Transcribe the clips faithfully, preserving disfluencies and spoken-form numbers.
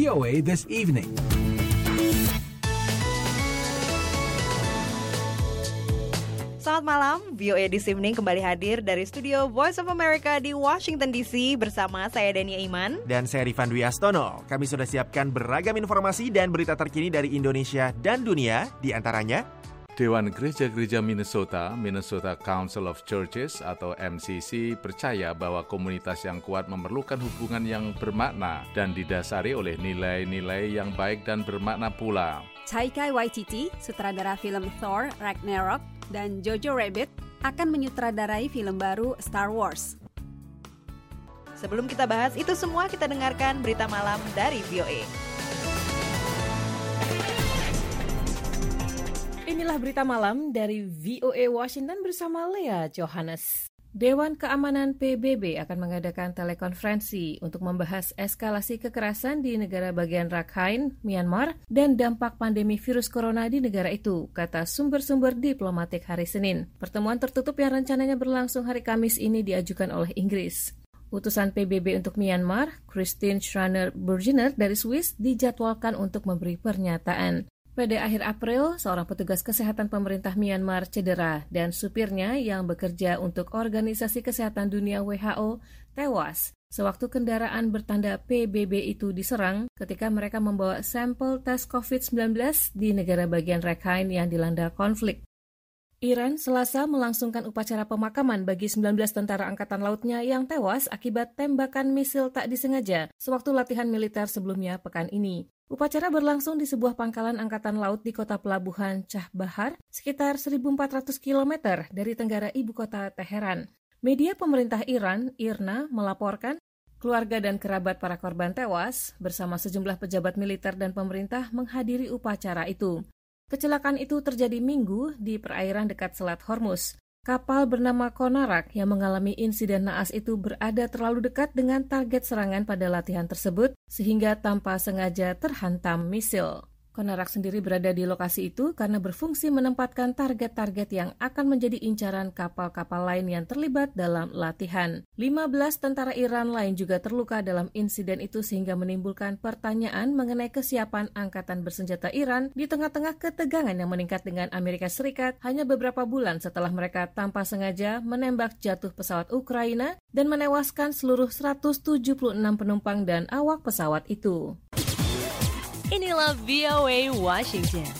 V O A This Evening. Selamat malam, V O A This Evening kembali hadir dari studio Voice of America di Washington D C bersama saya Dania Iman dan saya Rifan Dwi Astono. Kami sudah siapkan beragam informasi dan berita terkini dari Indonesia dan dunia, di antaranya Dewan Gereja-Gereja Minnesota, Minnesota Council of Churches atau M C C percaya bahwa komunitas yang kuat memerlukan hubungan yang bermakna dan didasari oleh nilai-nilai yang baik dan bermakna pula. Taika Waititi, sutradara film Thor Ragnarok, dan Jojo Rabbit akan menyutradarai film baru Star Wars. Sebelum kita bahas itu semua, kita dengarkan berita malam dari V O A. Inilah berita malam dari V O A Washington bersama Lea Johannes. Dewan Keamanan P B B akan mengadakan telekonferensi untuk membahas eskalasi kekerasan di negara bagian Rakhine, Myanmar, dan dampak pandemi virus corona di negara itu, kata sumber-sumber diplomatik hari Senin. Pertemuan tertutup yang rencananya berlangsung hari Kamis ini diajukan oleh Inggris. Utusan P B B untuk Myanmar, Christine Schraner-Burgener dari Swiss, dijadwalkan untuk memberi pernyataan. Pada akhir April, seorang petugas kesehatan pemerintah Myanmar cedera dan supirnya yang bekerja untuk Organisasi Kesehatan Dunia W H O tewas sewaktu kendaraan bertanda P B B itu diserang ketika mereka membawa sampel tes covid sembilan belas di negara bagian Rakhine yang dilanda konflik. Iran Selasa melangsungkan upacara pemakaman bagi sembilan belas tentara angkatan lautnya yang tewas akibat tembakan misil tak disengaja sewaktu latihan militer sebelumnya pekan ini. Upacara berlangsung di sebuah pangkalan angkatan laut di kota pelabuhan Chah Bahar, sekitar seribu empat ratus kilometer dari tenggara ibu kota Teheran. Media pemerintah Iran, I R N A, melaporkan keluarga dan kerabat para korban tewas bersama sejumlah pejabat militer dan pemerintah menghadiri upacara itu. Kecelakaan itu terjadi Minggu di perairan dekat Selat Hormuz. Kapal bernama Konarak yang mengalami insiden naas itu berada terlalu dekat dengan target serangan pada latihan tersebut sehingga tanpa sengaja terhantam misil. Konarak sendiri berada di lokasi itu karena berfungsi menempatkan target-target yang akan menjadi incaran kapal-kapal lain yang terlibat dalam latihan. lima belas tentara Iran lain juga terluka dalam insiden itu sehingga menimbulkan pertanyaan mengenai kesiapan angkatan bersenjata Iran di tengah-tengah ketegangan yang meningkat dengan Amerika Serikat hanya beberapa bulan setelah mereka tanpa sengaja menembak jatuh pesawat Ukraina dan menewaskan seluruh seratus tujuh puluh enam penumpang dan awak pesawat itu. Inilah V O A Washington.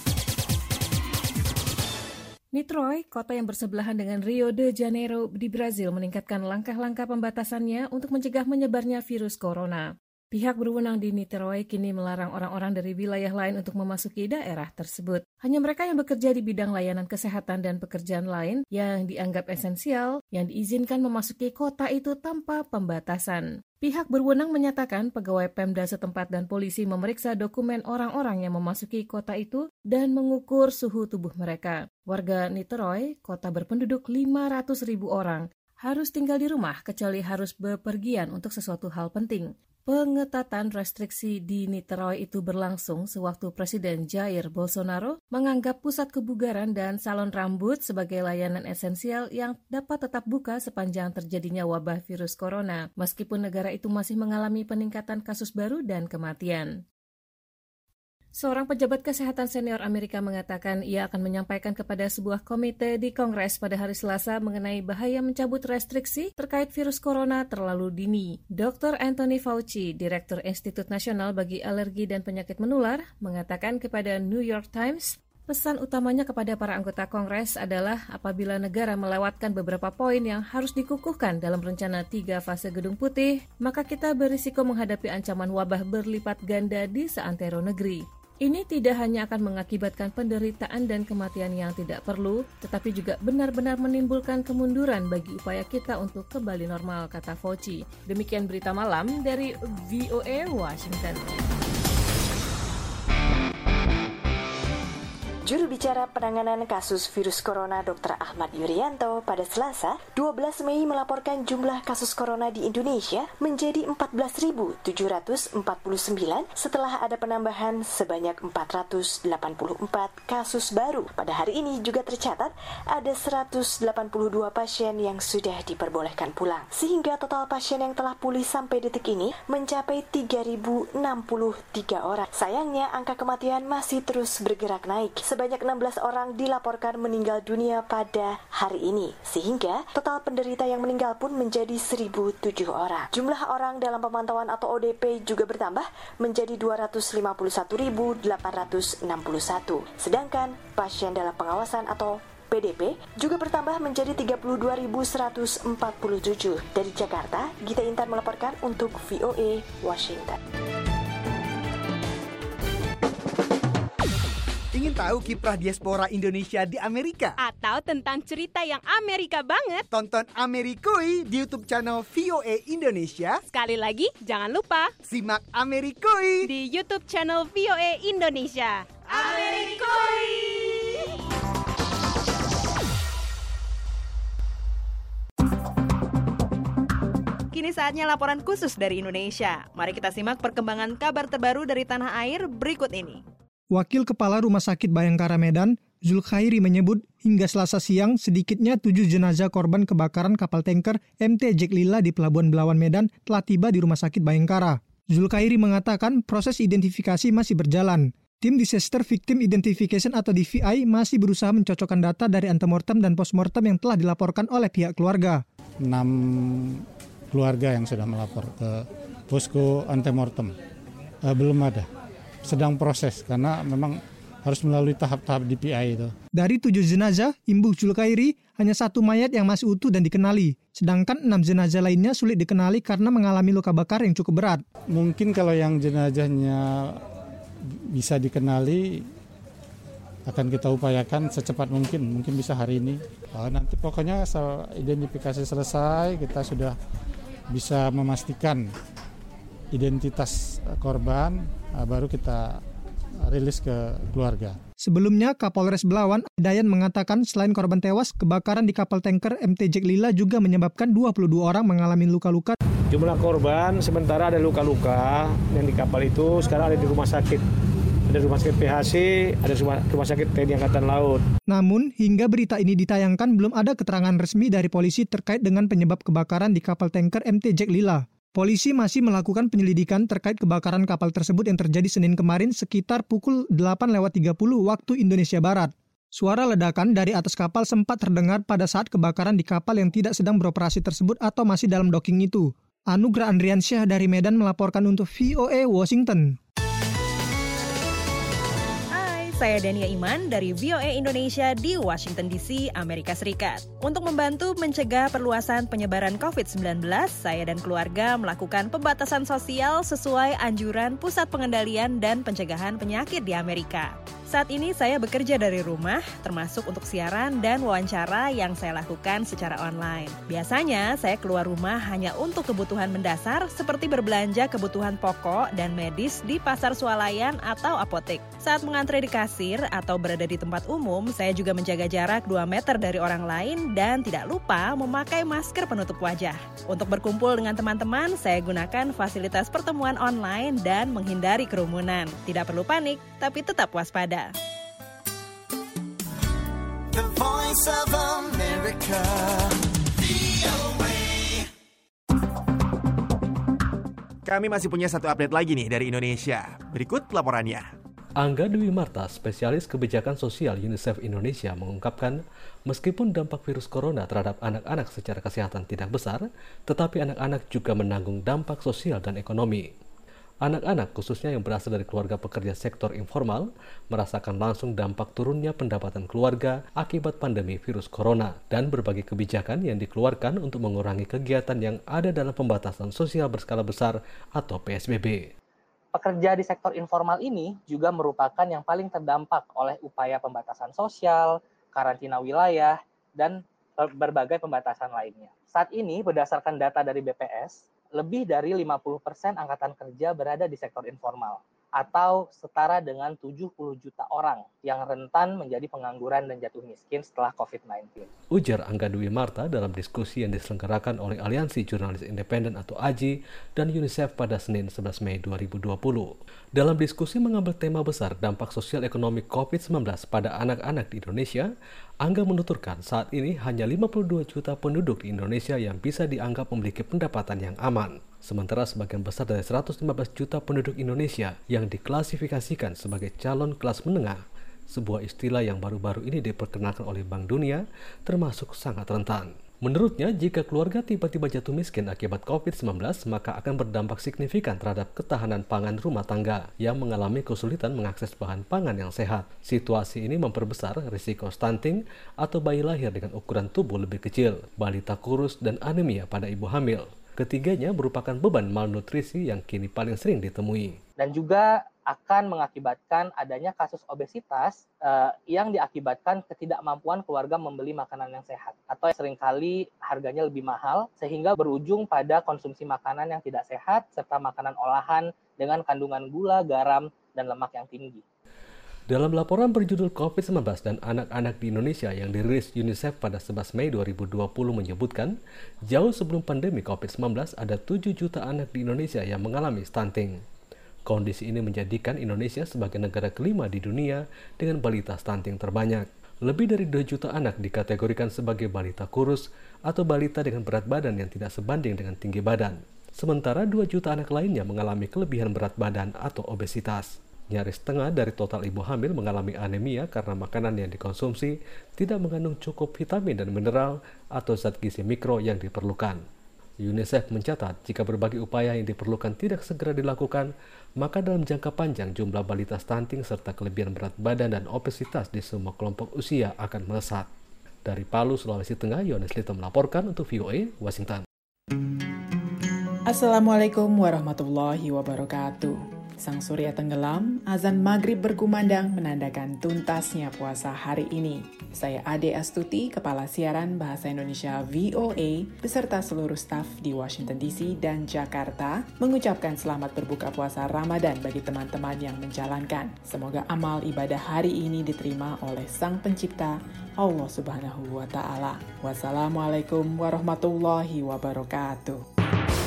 Niterói, kota yang bersebelahan dengan Rio de Janeiro di Brazil, meningkatkan langkah-langkah pembatasannya untuk mencegah menyebarnya virus corona. Pihak berwenang di Niterói kini melarang orang-orang dari wilayah lain untuk memasuki daerah tersebut. Hanya mereka yang bekerja di bidang layanan kesehatan dan pekerjaan lain yang dianggap esensial yang diizinkan memasuki kota itu tanpa pembatasan. Pihak berwenang menyatakan pegawai Pemda setempat dan polisi memeriksa dokumen orang-orang yang memasuki kota itu dan mengukur suhu tubuh mereka. Warga Niterói, kota berpenduduk lima ratus ribu orang, harus tinggal di rumah kecuali harus bepergian untuk sesuatu hal penting. Pengetatan restriksi di Niterói itu berlangsung sewaktu Presiden Jair Bolsonaro menganggap pusat kebugaran dan salon rambut sebagai layanan esensial yang dapat tetap buka sepanjang terjadinya wabah virus corona, meskipun negara itu masih mengalami peningkatan kasus baru dan kematian. Seorang pejabat kesehatan senior Amerika mengatakan ia akan menyampaikan kepada sebuah komite di Kongres pada hari Selasa mengenai bahaya mencabut restriksi terkait virus corona terlalu dini. doktor Anthony Fauci, Direktur Institut Nasional bagi Alergi dan Penyakit Menular, mengatakan kepada New York Times, pesan utamanya kepada para anggota Kongres adalah apabila negara melewatkan beberapa poin yang harus dikukuhkan dalam rencana tiga fase Gedung Putih, maka kita berisiko menghadapi ancaman wabah berlipat ganda di seantero negeri. Ini tidak hanya akan mengakibatkan penderitaan dan kematian yang tidak perlu, tetapi juga benar-benar menimbulkan kemunduran bagi upaya kita untuk kembali normal, kata Fauci. Demikian berita malam dari V O A Washington. Juru bicara penanganan kasus virus corona Dokter Ahmad Yuryanto pada Selasa, dua belas Mei melaporkan jumlah kasus corona di Indonesia menjadi empat belas ribu tujuh ratus empat puluh sembilan setelah ada penambahan sebanyak empat ratus delapan puluh empat kasus baru. Pada hari ini juga tercatat ada seratus delapan puluh dua pasien yang sudah diperbolehkan pulang. Sehingga total pasien yang telah pulih sampai detik ini mencapai tiga ribu enam puluh tiga orang. Sayangnya angka kematian masih terus bergerak naik. Sebanyak enam belas orang dilaporkan meninggal dunia pada hari ini, sehingga total penderita yang meninggal pun menjadi seribu tujuh orang. Jumlah orang dalam pemantauan atau O D P juga bertambah menjadi dua ratus lima puluh satu ribu delapan ratus enam puluh satu. Sedangkan pasien dalam pengawasan atau P D P juga bertambah menjadi tiga puluh dua ribu seratus empat puluh tujuh. Dari Jakarta, Gita Intan melaporkan untuk V O A Washington. Ingin tahu kiprah diaspora Indonesia di Amerika? Atau tentang cerita yang Amerika banget? Tonton Amerikui di YouTube channel V O A Indonesia. Sekali lagi, jangan lupa simak Amerikui di YouTube channel V O A Indonesia. Amerikui! Kini saatnya laporan khusus dari Indonesia. Mari kita simak perkembangan kabar terbaru dari tanah air berikut ini. Wakil Kepala Rumah Sakit Bayangkara Medan, Zulkhairi menyebut hingga Selasa siang sedikitnya tujuh jenazah korban kebakaran kapal tanker M T Jack Lila di Pelabuhan Belawan Medan telah tiba di Rumah Sakit Bayangkara. Zulkhairi mengatakan proses identifikasi masih berjalan. Tim Disaster Victim Identification atau D V I masih berusaha mencocokkan data dari antemortem dan postmortem yang telah dilaporkan oleh pihak keluarga. Enam keluarga yang sudah melapor ke posko antemortem. Uh, belum ada. Sedang proses karena memang harus melalui tahap-tahap D P I itu. Dari tujuh jenazah, Imbuh Zulkhairi hanya satu mayat yang masih utuh dan dikenali. Sedangkan enam jenazah lainnya sulit dikenali karena mengalami luka bakar yang cukup berat. Mungkin kalau yang jenazahnya bisa dikenali akan kita upayakan secepat mungkin, mungkin bisa hari ini. Oh, nanti pokoknya identifikasi selesai, kita sudah bisa memastikan identitas korban, baru kita rilis ke keluarga. Sebelumnya, Kapolres Belawan, Dayan mengatakan selain korban tewas, kebakaran di kapal tanker M T Jack Lila juga menyebabkan dua puluh dua orang mengalami luka-luka. Jumlah korban sementara ada luka-luka yang di kapal itu sekarang ada di rumah sakit. Ada rumah sakit P H C, ada rumah sakit T N I Angkatan Laut. Namun, hingga berita ini ditayangkan belum ada keterangan resmi dari polisi terkait dengan penyebab kebakaran di kapal tanker M T Jack Lila. Polisi masih melakukan penyelidikan terkait kebakaran kapal tersebut yang terjadi Senin kemarin sekitar pukul delapan lewat tiga puluh waktu Indonesia Barat. Suara ledakan dari atas kapal sempat terdengar pada saat kebakaran di kapal yang tidak sedang beroperasi tersebut atau masih dalam docking itu. Anugrah Andriansyah dari Medan melaporkan untuk V O A Washington. Saya Dania Iman dari V O A Indonesia di Washington D C, Amerika Serikat. Untuk membantu mencegah perluasan penyebaran covid sembilan belas, saya dan keluarga melakukan pembatasan sosial sesuai anjuran Pusat Pengendalian dan Pencegahan Penyakit di Amerika. Saat ini saya bekerja dari rumah, termasuk untuk siaran dan wawancara yang saya lakukan secara online. Biasanya saya keluar rumah hanya untuk kebutuhan mendasar seperti berbelanja kebutuhan pokok dan medis di pasar swalayan atau apotek. Saat mengantre di kasir atau berada di tempat umum, saya juga menjaga jarak dua meter dari orang lain dan tidak lupa memakai masker penutup wajah. Untuk berkumpul dengan teman-teman, saya gunakan fasilitas pertemuan online dan menghindari kerumunan. Tidak perlu panik, tapi tetap waspada. The Voice of America, V O A. Kami masih punya satu update lagi nih dari Indonesia. Berikut laporannya. Angga Dwi Marta, spesialis kebijakan sosial UNICEF Indonesia, mengungkapkan meskipun dampak virus corona terhadap anak-anak secara kesehatan tidak besar, tetapi anak-anak juga menanggung dampak sosial dan ekonomi. Anak-anak, khususnya yang berasal dari keluarga pekerja sektor informal, merasakan langsung dampak turunnya pendapatan keluarga akibat pandemi virus corona dan berbagai kebijakan yang dikeluarkan untuk mengurangi kegiatan yang ada dalam pembatasan sosial berskala besar atau P S B B. Pekerja di sektor informal ini juga merupakan yang paling terdampak oleh upaya pembatasan sosial, karantina wilayah, dan berbagai pembatasan lainnya. Saat ini, berdasarkan data dari B P S, lebih dari lima puluh persen angkatan kerja berada di sektor informal. atau setara dengan tujuh puluh juta orang yang rentan menjadi pengangguran dan jatuh miskin setelah covid sembilan belas. Ujar Angga Dwi Marta dalam diskusi yang diselenggarakan oleh Aliansi Jurnalis Independen atau A J I dan UNICEF pada Senin sebelas Mei dua ribu dua puluh. Dalam diskusi mengambil tema besar dampak sosial ekonomi covid sembilan belas pada anak-anak di Indonesia, Angga menuturkan saat ini hanya lima puluh dua juta penduduk di Indonesia yang bisa dianggap memiliki pendapatan yang aman. Sementara sebagian besar dari seratus lima belas juta penduduk Indonesia yang diklasifikasikan sebagai calon kelas menengah, sebuah istilah yang baru-baru ini diperkenalkan oleh Bank Dunia, termasuk sangat rentan. Menurutnya, jika keluarga tiba-tiba jatuh miskin akibat covid sembilan belas, maka akan berdampak signifikan terhadap ketahanan pangan rumah tangga yang mengalami kesulitan mengakses bahan pangan yang sehat. Situasi ini memperbesar risiko stunting atau bayi lahir dengan ukuran tubuh lebih kecil, balita kurus, dan anemia pada ibu hamil. Ketiganya merupakan beban malnutrisi yang kini paling sering ditemui. Dan juga akan mengakibatkan adanya kasus obesitas uh, yang diakibatkan ketidakmampuan keluarga membeli makanan yang sehat atau seringkali harganya lebih mahal sehingga berujung pada konsumsi makanan yang tidak sehat serta makanan olahan dengan kandungan gula, garam, dan lemak yang tinggi. Dalam laporan berjudul covid sembilan belas dan anak-anak di Indonesia yang dirilis UNICEF pada sebelas Mei dua ribu dua puluh menyebutkan, jauh sebelum pandemi covid sembilan belas ada tujuh juta anak di Indonesia yang mengalami stunting. Kondisi ini menjadikan Indonesia sebagai negara kelima di dunia dengan balita stunting terbanyak. Lebih dari dua juta anak dikategorikan sebagai balita kurus atau balita dengan berat badan yang tidak sebanding dengan tinggi badan. Sementara dua juta anak lainnya mengalami kelebihan berat badan atau obesitas. Nyaris setengah dari total ibu hamil mengalami anemia karena makanan yang dikonsumsi tidak mengandung cukup vitamin dan mineral atau zat gizi mikro yang diperlukan. UNICEF mencatat jika berbagai upaya yang diperlukan tidak segera dilakukan, maka dalam jangka panjang jumlah balita stunting serta kelebihan berat badan dan obesitas di semua kelompok usia akan melesat. Dari Palu, Sulawesi Tengah, Yohanes Lito melaporkan untuk V O A, Washington. Assalamualaikum warahmatullahi wabarakatuh. Sang surya tenggelam, azan maghrib berkumandang menandakan tuntasnya puasa hari ini. Saya Ade Astuti, Kepala Siaran Bahasa Indonesia V O A, beserta seluruh staf di Washington D C dan Jakarta, mengucapkan selamat berbuka puasa Ramadan bagi teman-teman yang menjalankan. Semoga amal ibadah hari ini diterima oleh Sang Pencipta, Allah Subhanahu wa Ta'ala. Wassalamualaikum warahmatullahi wabarakatuh.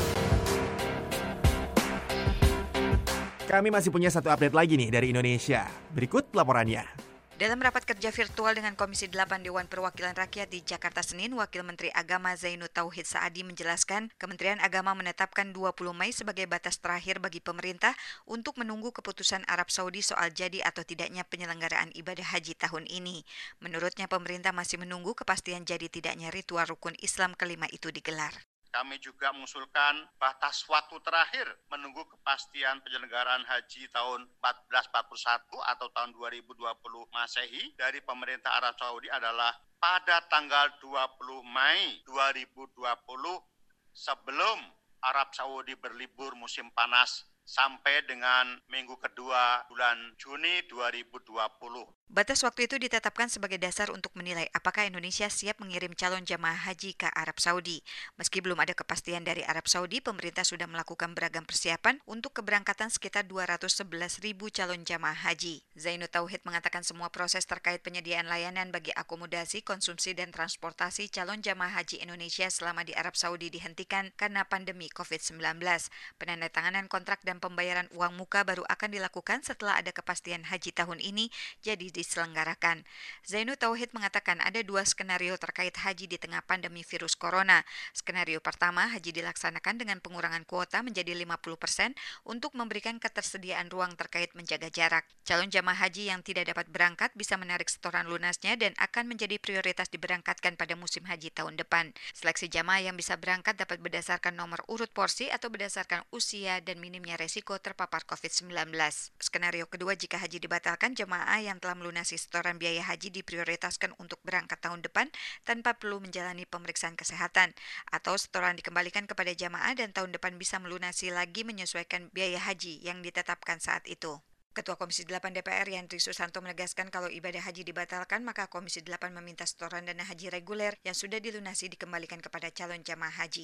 Kami masih punya satu update lagi nih dari Indonesia. Berikut laporannya. Dalam rapat kerja virtual dengan Komisi delapan Dewan Perwakilan Rakyat di Jakarta Senin, Wakil Menteri Agama Zainud Tauhid Saadi menjelaskan, Kementerian Agama menetapkan dua puluh Mei sebagai batas terakhir bagi pemerintah untuk menunggu keputusan Arab Saudi soal jadi atau tidaknya penyelenggaraan ibadah haji tahun ini. Menurutnya, pemerintah masih menunggu kepastian jadi tidaknya ritual rukun Islam kelima itu digelar. Kami juga mengusulkan batas waktu terakhir menunggu kepastian penyelenggaraan haji tahun seribu empat ratus empat puluh satu atau tahun dua ribu dua puluh Masehi dari pemerintah Arab Saudi adalah pada tanggal dua puluh Mei dua ribu dua puluh sebelum Arab Saudi berlibur musim panas sampai dengan minggu kedua bulan Juni dua ribu dua puluh. Batas waktu itu ditetapkan sebagai dasar untuk menilai apakah Indonesia siap mengirim calon jamaah haji ke Arab Saudi. Meski belum ada kepastian dari Arab Saudi, pemerintah sudah melakukan beragam persiapan untuk keberangkatan sekitar dua ratus sebelas ribu calon jamaah haji. Zainud Tauhid mengatakan semua proses terkait penyediaan layanan bagi akomodasi, konsumsi, dan transportasi calon jamaah haji Indonesia selama di Arab Saudi dihentikan karena pandemi covid sembilan belas. Penandatanganan kontrak dan pembayaran uang muka baru akan dilakukan setelah ada kepastian haji tahun ini jadi diselenggarakan. Zainud Tauhid mengatakan ada dua skenario terkait haji di tengah pandemi virus corona. Skenario pertama, haji dilaksanakan dengan pengurangan kuota menjadi lima puluh persen untuk memberikan ketersediaan ruang terkait menjaga jarak. Calon jamaah haji yang tidak dapat berangkat bisa menarik setoran lunasnya dan akan menjadi prioritas diberangkatkan pada musim haji tahun depan. Seleksi jamaah yang bisa berangkat dapat berdasarkan nomor urut porsi atau berdasarkan usia dan minimnya resiko terpapar covid sembilan belas. Skenario kedua, jika haji dibatalkan, jamaah yang telah melunasi setoran biaya haji diprioritaskan untuk berangkat tahun depan tanpa perlu menjalani pemeriksaan kesehatan, atau setoran dikembalikan kepada jamaah dan tahun depan bisa melunasi lagi menyesuaikan biaya haji yang ditetapkan saat itu. Ketua Komisi delapan D P R Yandri Susanto menegaskan kalau ibadah haji dibatalkan, maka Komisi delapan meminta setoran dana haji reguler yang sudah dilunasi dikembalikan kepada calon jamaah haji.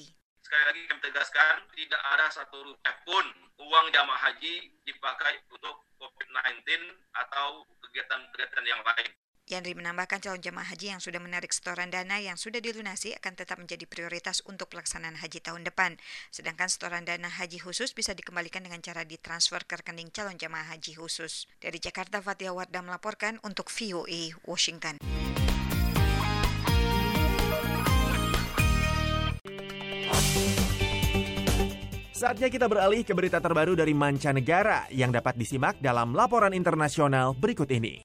sekali lagi kami tegaskan, tidak ada satu rupiah pun uang jamaah haji dipakai untuk covid sembilan belas atau kegiatan-kegiatan yang lain. Yandri menambahkan calon jemaah haji yang sudah menarik setoran dana yang sudah dilunasi akan tetap menjadi prioritas untuk pelaksanaan haji tahun depan. Sedangkan setoran dana haji khusus bisa dikembalikan dengan cara ditransfer ke rekening calon jemaah haji khusus. Dari Jakarta, Fatia Wardah melaporkan untuk V O A Washington. Saatnya kita beralih ke berita terbaru dari mancanegara yang dapat disimak dalam laporan internasional berikut ini.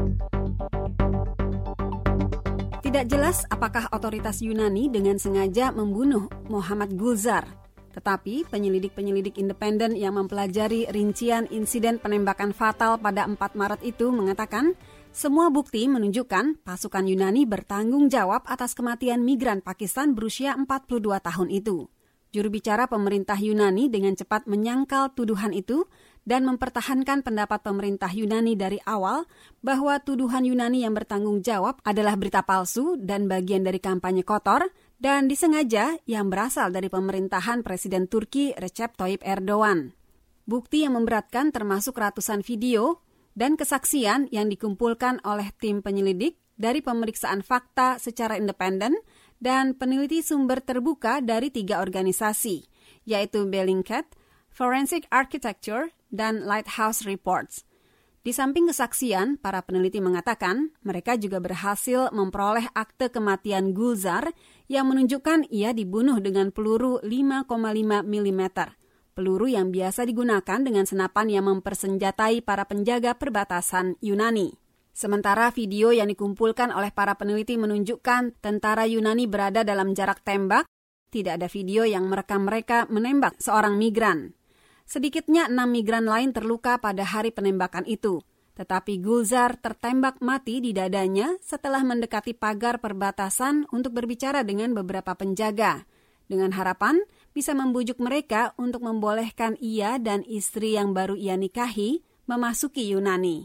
Tidak jelas apakah otoritas Yunani dengan sengaja membunuh Muhammad Gulzar. Tetapi penyelidik-penyelidik independen yang mempelajari rincian insiden penembakan fatal pada empat Maret itu mengatakan semua bukti menunjukkan pasukan Yunani bertanggung jawab atas kematian migran Pakistan berusia empat puluh dua tahun itu. Juru bicara pemerintah Yunani dengan cepat menyangkal tuduhan itu dan mempertahankan pendapat pemerintah Yunani dari awal bahwa tuduhan Yunani yang bertanggung jawab adalah berita palsu dan bagian dari kampanye kotor dan disengaja yang berasal dari pemerintahan Presiden Turki Recep Tayyip Erdogan. Bukti yang memberatkan termasuk ratusan video dan kesaksian yang dikumpulkan oleh tim penyelidik dari pemeriksaan fakta secara independen dan peneliti sumber terbuka dari tiga organisasi, yaitu Bellingcat, Forensic Architecture, dan Lighthouse Reports. Di samping kesaksian, para peneliti mengatakan mereka juga berhasil memperoleh akte kematian Gulzar yang menunjukkan ia dibunuh dengan peluru lima koma lima milimeter. Peluru yang biasa digunakan dengan senapan yang mempersenjatai para penjaga perbatasan Yunani. Sementara video yang dikumpulkan oleh para peneliti menunjukkan tentara Yunani berada dalam jarak tembak, tidak ada video yang merekam mereka menembak seorang migran. Sedikitnya enam migran lain terluka pada hari penembakan itu, tetapi Gulzar tertembak mati di dadanya setelah mendekati pagar perbatasan untuk berbicara dengan beberapa penjaga, dengan harapan bisa membujuk mereka untuk membolehkan ia dan istri yang baru ia nikahi memasuki Yunani.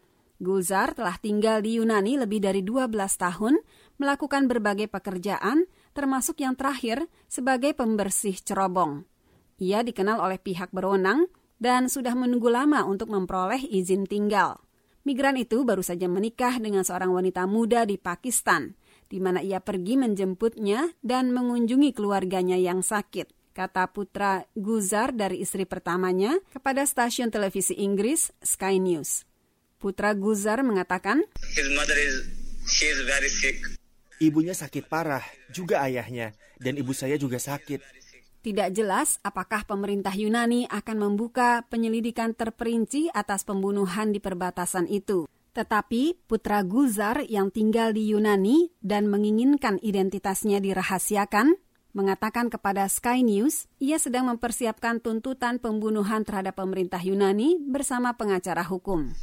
Gulzar telah tinggal di Yunani lebih dari dua belas tahun, melakukan berbagai pekerjaan, termasuk yang terakhir sebagai pembersih cerobong. Ia dikenal oleh pihak berwenang dan sudah menunggu lama untuk memperoleh izin tinggal. Migran itu baru saja menikah dengan seorang wanita muda di Pakistan, di mana ia pergi menjemputnya dan mengunjungi keluarganya yang sakit, kata putra Gulzar dari istri pertamanya kepada stasiun televisi Inggris Sky News. Putra Gulzar mengatakan, His mother is, she is very sick. Ibunya sakit parah, juga ayahnya, dan ibu saya juga sakit. Tidak jelas apakah pemerintah Yunani akan membuka penyelidikan terperinci atas pembunuhan di perbatasan itu. Tetapi putra Gulzar yang tinggal di Yunani dan menginginkan identitasnya dirahasiakan, mengatakan kepada Sky News, ia sedang mempersiapkan tuntutan pembunuhan terhadap pemerintah Yunani bersama pengacara hukum.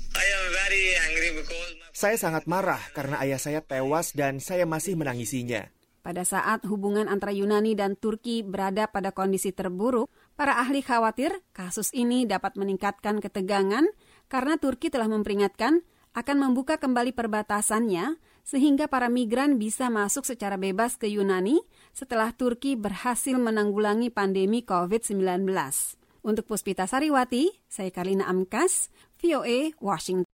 Saya sangat marah karena ayah saya tewas dan saya masih menangisinya. Pada saat hubungan antara Yunani dan Turki berada pada kondisi terburuk, para ahli khawatir kasus ini dapat meningkatkan ketegangan karena Turki telah memperingatkan akan membuka kembali perbatasannya sehingga para migran bisa masuk secara bebas ke Yunani setelah Turki berhasil menanggulangi pandemi covid sembilan belas. Untuk Puspita Sariwati, saya Karlina Amkas, V O A, Washington.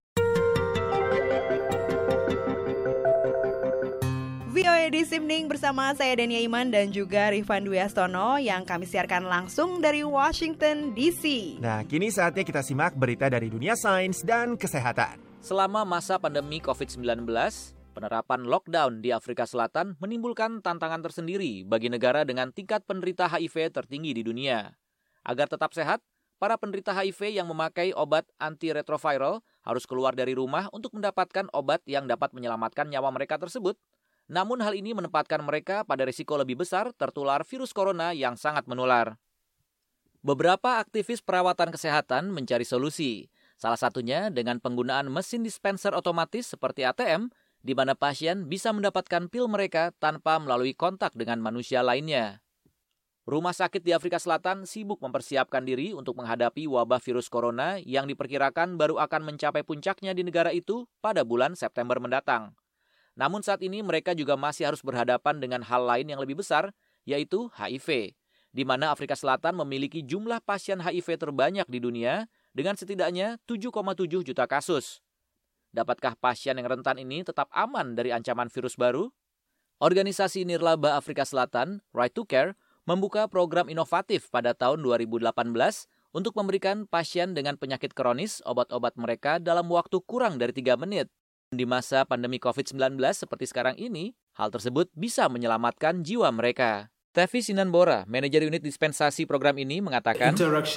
V O A This Evening bersama saya Dania Iman dan juga Rifan Dwi Astono yang kami siarkan langsung dari Washington D C. Nah, kini saatnya kita simak berita dari dunia sains dan kesehatan. Selama masa pandemi covid sembilan belas, penerapan lockdown di Afrika Selatan menimbulkan tantangan tersendiri bagi negara dengan tingkat penderita H I V tertinggi di dunia. Agar tetap sehat, para penderita H I V yang memakai obat antiretroviral harus keluar dari rumah untuk mendapatkan obat yang dapat menyelamatkan nyawa mereka tersebut. Namun hal ini menempatkan mereka pada risiko lebih besar tertular virus corona yang sangat menular. Beberapa aktivis perawatan kesehatan mencari solusi. Salah satunya dengan penggunaan mesin dispenser otomatis seperti A T M, di mana pasien bisa mendapatkan pil mereka tanpa melalui kontak dengan manusia lainnya. Rumah sakit di Afrika Selatan sibuk mempersiapkan diri untuk menghadapi wabah virus corona yang diperkirakan baru akan mencapai puncaknya di negara itu pada bulan September mendatang. Namun saat ini mereka juga masih harus berhadapan dengan hal lain yang lebih besar, yaitu H I V. di mana Afrika Selatan memiliki jumlah pasien H I V terbanyak di dunia dengan setidaknya tujuh koma tujuh juta kasus. Dapatkah pasien yang rentan ini tetap aman dari ancaman virus baru? Organisasi Nirlaba Afrika Selatan, Right to Care, membuka program inovatif pada tahun dua ribu delapan belas untuk memberikan pasien dengan penyakit kronis obat-obat mereka dalam waktu kurang dari tiga menit. Di masa pandemi covid sembilan belas seperti sekarang ini, hal tersebut bisa menyelamatkan jiwa mereka. Tevi Sinanbora, manajer unit dispensasi program ini, mengatakan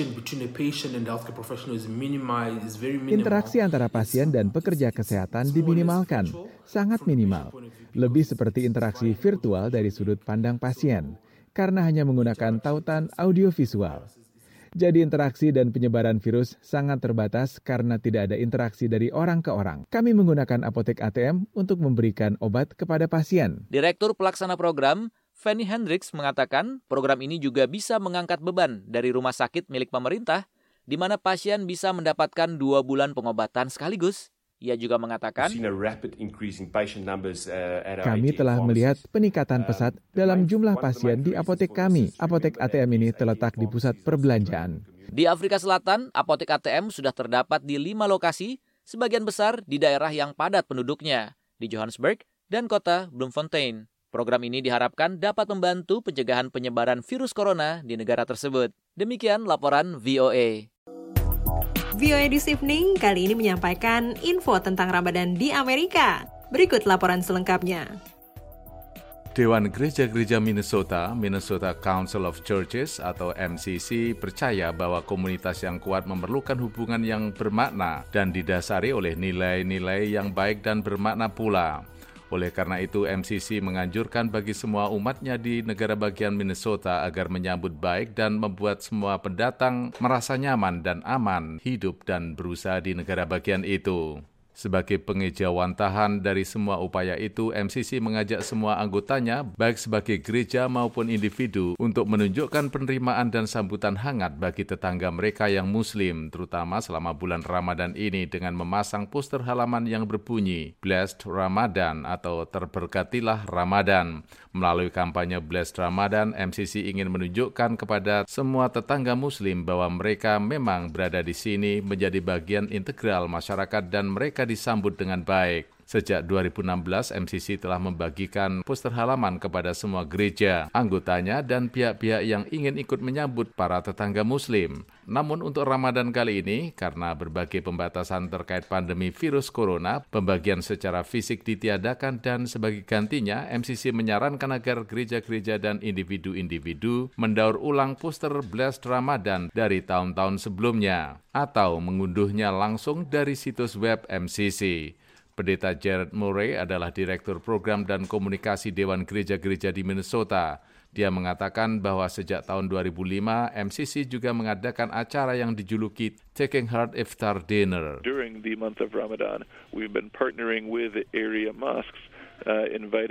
interaksi antara pasien dan pekerja kesehatan diminimalkan, sangat minimal. Lebih seperti interaksi virtual dari sudut pandang pasien, karena hanya menggunakan tautan audiovisual. Jadi interaksi dan penyebaran virus sangat terbatas karena tidak ada interaksi dari orang ke orang. Kami menggunakan apotek A T M untuk memberikan obat kepada pasien. Direktur Pelaksana Program, Fanny Hendricks, mengatakan program ini juga bisa mengangkat beban dari rumah sakit milik pemerintah, di mana pasien bisa mendapatkan dua bulan pengobatan sekaligus. Ia juga mengatakan, kami telah melihat peningkatan pesat dalam jumlah pasien di apotek kami. Apotek A T M ini terletak di pusat perbelanjaan. Di Afrika Selatan, apotek A T M sudah terdapat di lima lokasi, sebagian besar di daerah yang padat penduduknya, di Johannesburg dan kota Bloemfontein. Program ini diharapkan dapat membantu pencegahan penyebaran virus corona di negara tersebut. Demikian laporan V O A. V O A This Evening kali ini menyampaikan info tentang Ramadan di Amerika. Berikut laporan selengkapnya. Dewan Gereja-Gereja Minnesota, Minnesota Council of Churches atau M C C, percaya bahwa komunitas yang kuat memerlukan hubungan yang bermakna dan didasari oleh nilai-nilai yang baik dan bermakna pula. Oleh karena itu, M C C menganjurkan bagi semua umatnya di negara bagian Minnesota agar menyambut baik dan membuat semua pendatang merasa nyaman dan aman hidup dan berusaha di negara bagian itu. Sebagai pengejawantahan dari semua upaya itu, M C C mengajak semua anggotanya, baik sebagai gereja maupun individu, untuk menunjukkan penerimaan dan sambutan hangat bagi tetangga mereka yang Muslim, terutama selama bulan Ramadan ini dengan memasang poster halaman yang berbunyi Blessed Ramadan atau Terberkatilah Ramadan. Melalui kampanye Blessed Ramadan, M C C ingin menunjukkan kepada semua tetangga Muslim bahwa mereka memang berada di sini menjadi bagian integral masyarakat dan mereka disambut dengan baik. Sejak dua ribu enam belas, M C C telah membagikan poster halaman kepada semua gereja, anggotanya, dan pihak-pihak yang ingin ikut menyambut para tetangga Muslim. Namun untuk Ramadan kali ini, karena berbagai pembatasan terkait pandemi virus corona, pembagian secara fisik ditiadakan dan sebagai gantinya, M C C menyarankan agar gereja-gereja dan individu-individu mendaur ulang poster Blessed Ramadan dari tahun-tahun sebelumnya, atau mengunduhnya langsung dari situs web M C C. Pendeta Jared Murray adalah Direktur Program dan Komunikasi Dewan Gereja-Gereja di Minnesota. Dia mengatakan bahwa sejak tahun dua ribu lima, M C C juga mengadakan acara yang dijuluki Taking Heart Iftar Dinner. During the month of Ramadan, we've been partnering with area mosques. Uh,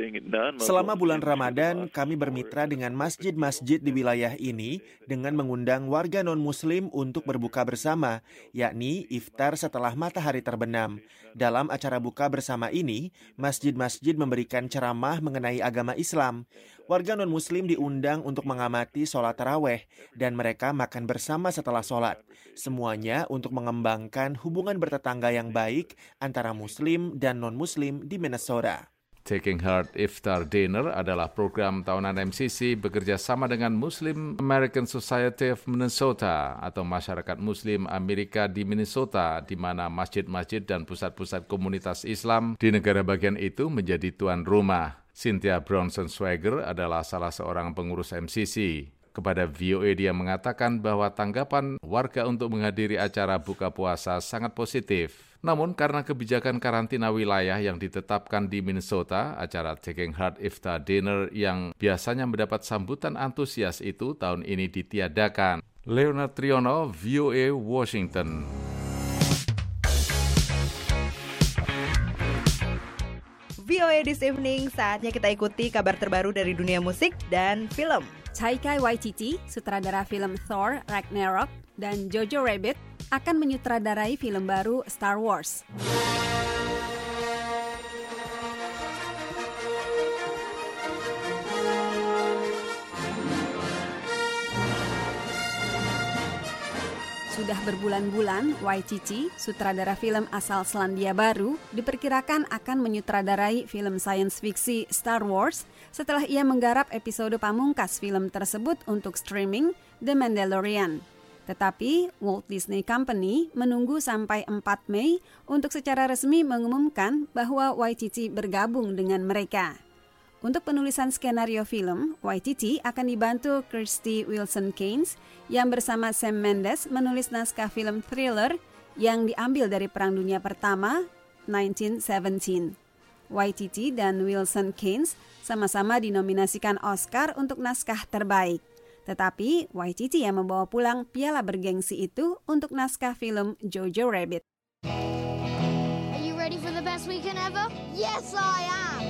Selama bulan Ramadan, kami bermitra dengan masjid-masjid di wilayah ini dengan mengundang warga non-Muslim untuk berbuka bersama, yakni iftar setelah matahari terbenam. Dalam acara buka bersama ini, masjid-masjid memberikan ceramah mengenai agama Islam. Warga non-Muslim diundang untuk mengamati sholat taraweh, dan mereka makan bersama setelah sholat. Semuanya untuk mengembangkan hubungan bertetangga yang baik antara Muslim dan non-Muslim di Minnesota. Taking Heart Iftar Dinner adalah program tahunan M C C bekerja sama dengan Muslim American Society of Minnesota atau Masyarakat Muslim Amerika di Minnesota, di mana masjid-masjid dan pusat-pusat komunitas Islam di negara bagian itu menjadi tuan rumah. Cynthia Bronson Swagger adalah salah seorang pengurus M C C. Kepada V O A dia mengatakan bahwa tanggapan warga untuk menghadiri acara buka puasa sangat positif. Namun karena kebijakan karantina wilayah yang ditetapkan di Minnesota, acara Taking Heart Iftar Dinner yang biasanya mendapat sambutan antusias itu tahun ini ditiadakan. Leonard Triono, V O A Washington. V O A This Evening, saatnya kita ikuti kabar terbaru dari dunia musik dan film. Taika Waititi, sutradara film Thor Ragnarok, dan Jojo Rabbit akan menyutradarai film baru Star Wars. Sudah berbulan-bulan, Waititi, sutradara film asal Selandia Baru, diperkirakan akan menyutradarai film science fiksi Star Wars setelah ia menggarap episode pamungkas film tersebut untuk streaming The Mandalorian. Tetapi Walt Disney Company menunggu sampai empat Mei untuk secara resmi mengumumkan bahwa Waititi bergabung dengan mereka. Untuk penulisan skenario film, Waititi akan dibantu Kirsty Wilson-Cairns yang bersama Sam Mendes menulis naskah film thriller yang diambil dari Perang Dunia Pertama nineteen seventeen. Waititi dan Wilson-Cairns sama-sama dinominasikan Oscar untuk naskah terbaik. Tetapi Waititi yang membawa pulang piala bergengsi itu untuk naskah film Jojo Rabbit. Are you ready for the best weekend ever? Yes, I am!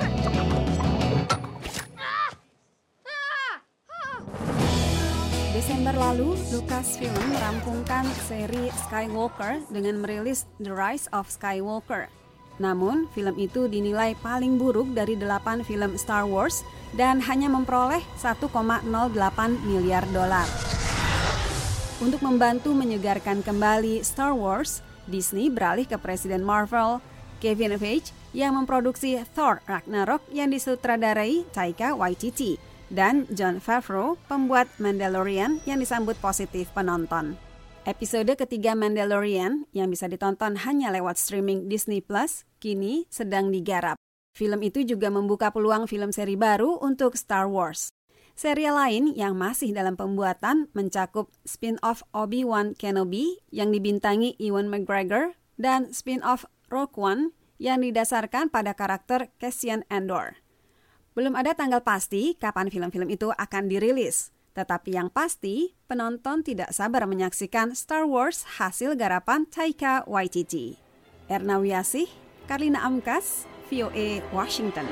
Desember lalu, Lucasfilm merampungkan seri Skywalker dengan merilis The Rise of Skywalker. Namun, film itu dinilai paling buruk dari delapan film Star Wars dan hanya memperoleh satu koma nol delapan miliar dolar. Untuk membantu menyegarkan kembali Star Wars, Disney beralih ke Presiden Marvel, Kevin Feige, yang memproduksi Thor Ragnarok yang disutradarai Taika Waititi, dan Jon Favreau, pembuat Mandalorian yang disambut positif penonton. Episode ketiga Mandalorian yang bisa ditonton hanya lewat streaming Disney Plus kini sedang digarap. Film itu juga membuka peluang film seri baru untuk Star Wars. Serial lain yang masih dalam pembuatan mencakup spin-off Obi-Wan Kenobi yang dibintangi Ewan McGregor dan spin-off Rogue One yang didasarkan pada karakter Cassian Andor. Belum ada tanggal pasti kapan film-film itu akan dirilis. Tetapi yang pasti, penonton tidak sabar menyaksikan Star Wars hasil garapan Taika Waititi. Erna Wiasih, Karlina Amkas, V O A Washington.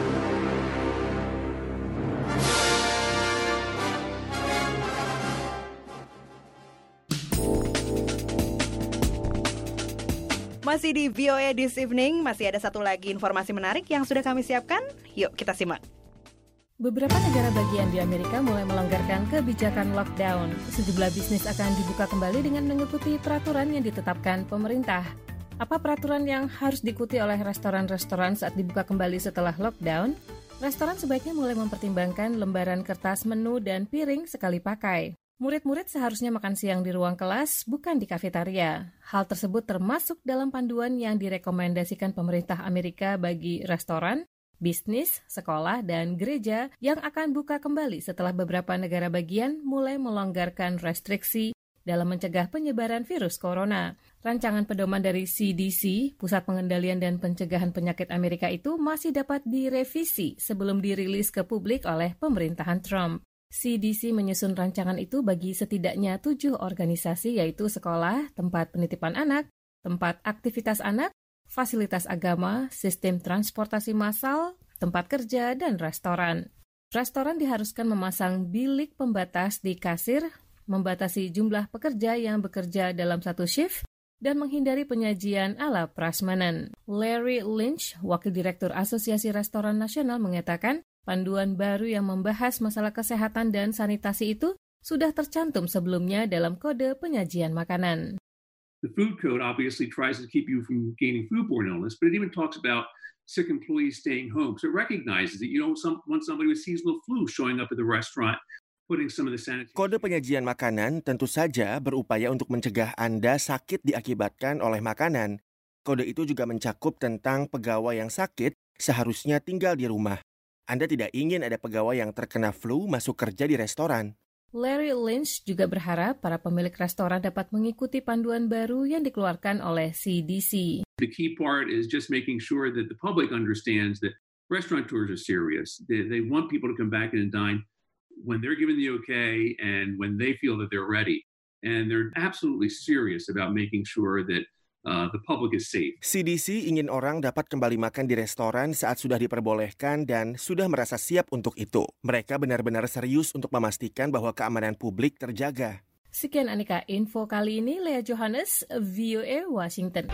Masih di V O A This Evening, masih ada satu lagi informasi menarik yang sudah kami siapkan. Yuk kita simak. Beberapa negara bagian di Amerika mulai melonggarkan kebijakan lockdown. Sejumlah bisnis akan dibuka kembali dengan mengikuti peraturan yang ditetapkan pemerintah. Apa peraturan yang harus diikuti oleh restoran-restoran saat dibuka kembali setelah lockdown? Restoran sebaiknya mulai mempertimbangkan lembaran kertas menu dan piring sekali pakai. Murid-murid seharusnya makan siang di ruang kelas, bukan di kafetaria. Hal tersebut termasuk dalam panduan yang direkomendasikan pemerintah Amerika bagi restoran, bisnis, sekolah, dan gereja yang akan buka kembali setelah beberapa negara bagian mulai melonggarkan restriksi dalam mencegah penyebaran virus corona. Rancangan pedoman dari C D C, Pusat Pengendalian dan Pencegahan Penyakit Amerika itu masih dapat direvisi sebelum dirilis ke publik oleh pemerintahan Trump. C D C menyusun rancangan itu bagi setidaknya tujuh organisasi, yaitu sekolah, tempat penitipan anak, tempat aktivitas anak, fasilitas agama, sistem transportasi massal, tempat kerja, dan restoran. Restoran diharuskan memasang bilik pembatas di kasir, membatasi jumlah pekerja yang bekerja dalam satu shift, dan menghindari penyajian ala prasmanan. Larry Lynch, Wakil Direktur Asosiasi Restoran Nasional, mengatakan panduan baru yang membahas masalah kesehatan dan sanitasi itu sudah tercantum sebelumnya dalam kode penyajian makanan. The food code obviously tries to keep you from gaining foodborne illness, but it even talks about sick employees staying home. So it recognizes that you don't some, want somebody with seasonal flu showing up at the restaurant, putting some of the sanitary... Kode penyajian makanan tentu saja berupaya untuk mencegah Anda sakit diakibatkan oleh makanan. Kode itu juga mencakup tentang pegawai yang sakit seharusnya tinggal di rumah. Anda tidak ingin ada pegawai yang terkena flu masuk kerja di restoran. Larry Lynch juga berharap para pemilik restoran dapat mengikuti panduan baru yang dikeluarkan oleh C D C. The key part is just making sure that the public understands that restaurateurs are serious. They, they want people to come back and dine when they're given the okay and when they feel that they're ready. And they're absolutely serious about making sure that Uh, the public is safe. C D C ingin orang dapat kembali makan di restoran saat sudah diperbolehkan dan sudah merasa siap untuk itu. Mereka benar-benar serius untuk memastikan bahwa keamanan publik terjaga. Sekian Aneka Info kali ini, Lea Johannes, V O A Washington.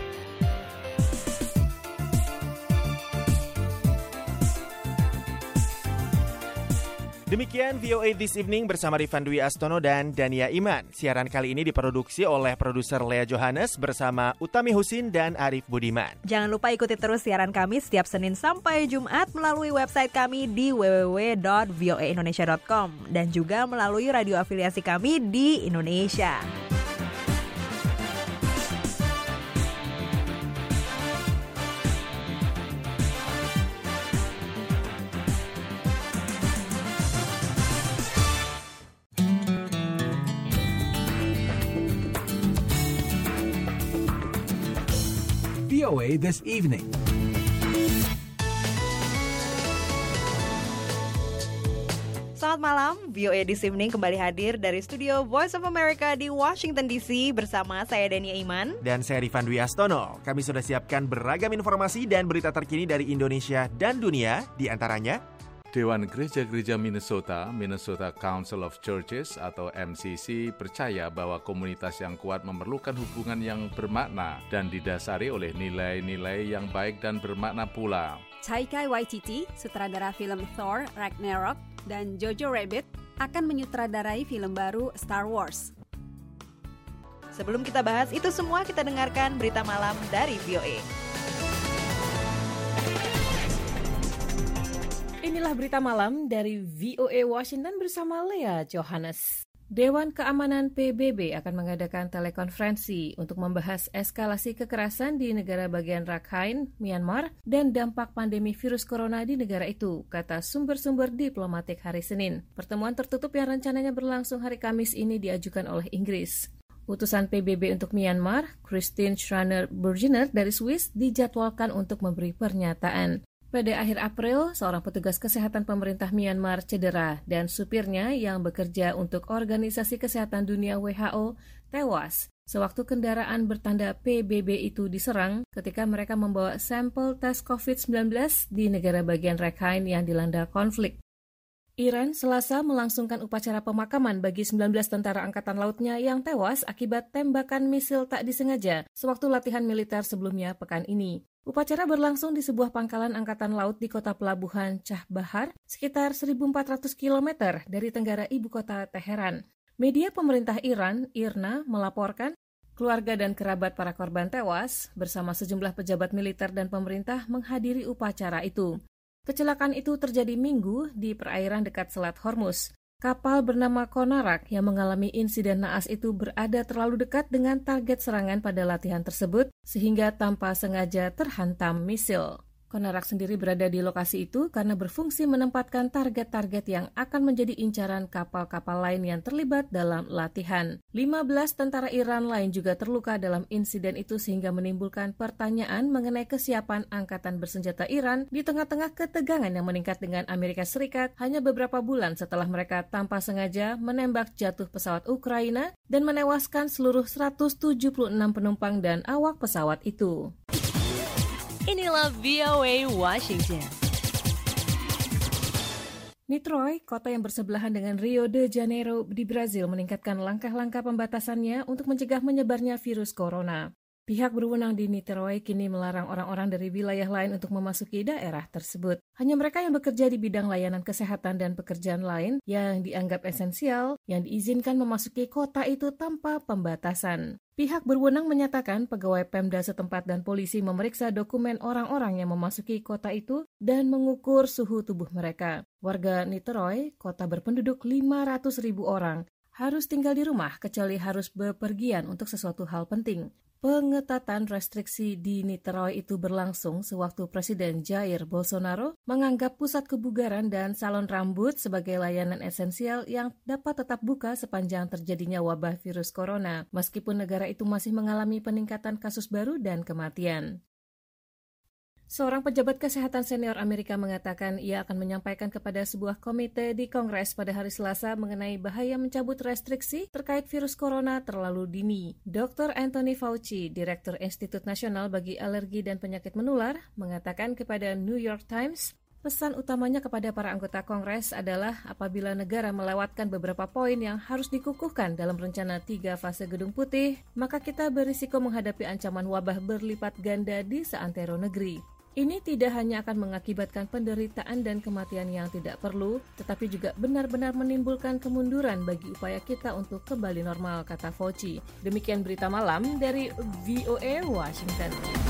Demikian V O A This Evening bersama Rifan Dwi Astono dan Dania Iman. Siaran kali ini diproduksi oleh produser Lea Johannes bersama Utami Husin dan Arif Budiman. Jangan lupa ikuti terus siaran kami setiap Senin sampai Jumat melalui website kami di w w w dot v o a indonesia dot com dan juga melalui radio afiliasi kami di Indonesia. V O A This Evening. Selamat malam, V O A This Evening kembali hadir dari studio Voice of America di Washington D C bersama saya Dania Iman dan saya Rifan Dwi Astono. Kami sudah siapkan beragam informasi dan berita terkini dari Indonesia dan dunia, di antaranya Dewan Gereja-Gereja Minnesota, Minnesota Council of Churches atau M C C percaya bahwa komunitas yang kuat memerlukan hubungan yang bermakna dan didasari oleh nilai-nilai yang baik dan bermakna pula. Taika Waititi, sutradara film Thor Ragnarok dan Jojo Rabbit akan menyutradarai film baru Star Wars. Sebelum kita bahas itu semua, kita dengarkan berita malam dari V O A. Inilah berita malam dari V O A Washington bersama Lea Johannes. Dewan Keamanan P B B akan mengadakan telekonferensi untuk membahas eskalasi kekerasan di negara bagian Rakhine, Myanmar, dan dampak pandemi virus corona di negara itu, kata sumber-sumber diplomatik hari Senin. Pertemuan tertutup yang rencananya berlangsung hari Kamis ini diajukan oleh Inggris. Utusan P B B untuk Myanmar, Christine Schraner-Burgener dari Swiss, dijadwalkan untuk memberi pernyataan. Pada akhir April, seorang petugas kesehatan pemerintah Myanmar cedera dan supirnya yang bekerja untuk Organisasi Kesehatan Dunia W H O tewas sewaktu kendaraan bertanda P B B itu diserang ketika mereka membawa sampel tes covid sembilan belas di negara bagian Rakhine yang dilanda konflik. Iran Selasa melangsungkan upacara pemakaman bagi sembilan belas tentara angkatan lautnya yang tewas akibat tembakan misil tak disengaja sewaktu latihan militer sebelumnya pekan ini. Upacara berlangsung di sebuah pangkalan angkatan laut di kota pelabuhan Chah Bahar, sekitar seribu empat ratus kilometer dari tenggara ibu kota Teheran. Media pemerintah Iran, I R N A, melaporkan keluarga dan kerabat para korban tewas bersama sejumlah pejabat militer dan pemerintah menghadiri upacara itu. Kecelakaan itu terjadi Minggu di perairan dekat Selat Hormuz. Kapal bernama Konarak yang mengalami insiden naas itu berada terlalu dekat dengan target serangan pada latihan tersebut sehingga tanpa sengaja terhantam misil. Konarak sendiri berada di lokasi itu karena berfungsi menempatkan target-target yang akan menjadi incaran kapal-kapal lain yang terlibat dalam latihan. lima belas tentara Iran lain juga terluka dalam insiden itu sehingga menimbulkan pertanyaan mengenai kesiapan angkatan bersenjata Iran di tengah-tengah ketegangan yang meningkat dengan Amerika Serikat hanya beberapa bulan setelah mereka tanpa sengaja menembak jatuh pesawat Ukraina dan menewaskan seluruh seratus tujuh puluh enam penumpang dan awak pesawat itu. Inilah V O A Washington. Niterói, kota yang bersebelahan dengan Rio de Janeiro di Brazil, meningkatkan langkah-langkah pembatasannya untuk mencegah menyebarnya virus corona. Pihak berwenang di Niterói kini melarang orang-orang dari wilayah lain untuk memasuki daerah tersebut. Hanya mereka yang bekerja di bidang layanan kesehatan dan pekerjaan lain yang dianggap esensial yang diizinkan memasuki kota itu tanpa pembatasan. Pihak berwenang menyatakan pegawai Pemda setempat dan polisi memeriksa dokumen orang-orang yang memasuki kota itu dan mengukur suhu tubuh mereka. Warga Niterói, kota berpenduduk lima ratus ribu orang, harus tinggal di rumah kecuali harus bepergian untuk sesuatu hal penting. Pengetatan restriksi di Niterói itu berlangsung sewaktu Presiden Jair Bolsonaro menganggap pusat kebugaran dan salon rambut sebagai layanan esensial yang dapat tetap buka sepanjang terjadinya wabah virus corona, meskipun negara itu masih mengalami peningkatan kasus baru dan kematian. Seorang pejabat kesehatan senior Amerika mengatakan ia akan menyampaikan kepada sebuah komite di Kongres pada hari Selasa mengenai bahaya mencabut restriksi terkait virus corona terlalu dini. dokter Anthony Fauci, Direktur Institut Nasional bagi Alergi dan Penyakit Menular, mengatakan kepada New York Times, pesan utamanya kepada para anggota Kongres adalah apabila negara melewatkan beberapa poin yang harus dikukuhkan dalam rencana tiga fase Gedung Putih, maka kita berisiko menghadapi ancaman wabah berlipat ganda di seantero negeri. Ini tidak hanya akan mengakibatkan penderitaan dan kematian yang tidak perlu, tetapi juga benar-benar menimbulkan kemunduran bagi upaya kita untuk kembali normal, kata Fauci. Demikian berita malam dari V O A Washington.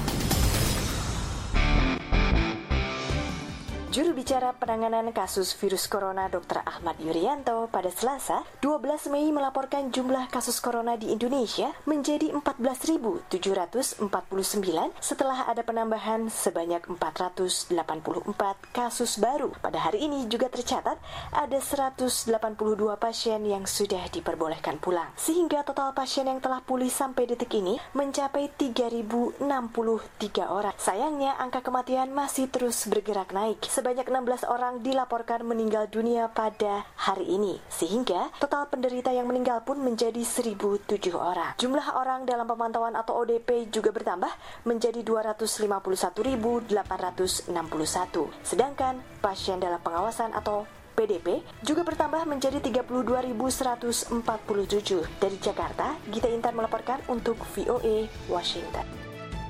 Juru bicara penanganan kasus virus corona Dokter Ahmad Yuryanto pada Selasa, dua belas Mei melaporkan jumlah kasus corona di Indonesia menjadi empat belas ribu tujuh ratus empat puluh sembilan setelah ada penambahan sebanyak empat ratus delapan puluh empat kasus baru. Pada hari ini juga tercatat ada seratus delapan puluh dua pasien yang sudah diperbolehkan pulang. Sehingga total pasien yang telah pulih sampai detik ini mencapai tiga ribu enam puluh tiga orang. Sayangnya angka kematian masih terus bergerak naik. Sebanyak enam belas orang dilaporkan meninggal dunia pada hari ini, sehingga total penderita yang meninggal pun menjadi seribu tujuh orang. Jumlah orang dalam pemantauan atau O D P juga bertambah menjadi dua ratus lima puluh satu ribu delapan ratus enam puluh satu, sedangkan pasien dalam pengawasan atau P D P juga bertambah menjadi tiga puluh dua ribu seratus empat puluh tujuh. Dari Jakarta, Gita Intan melaporkan untuk V O A Washington.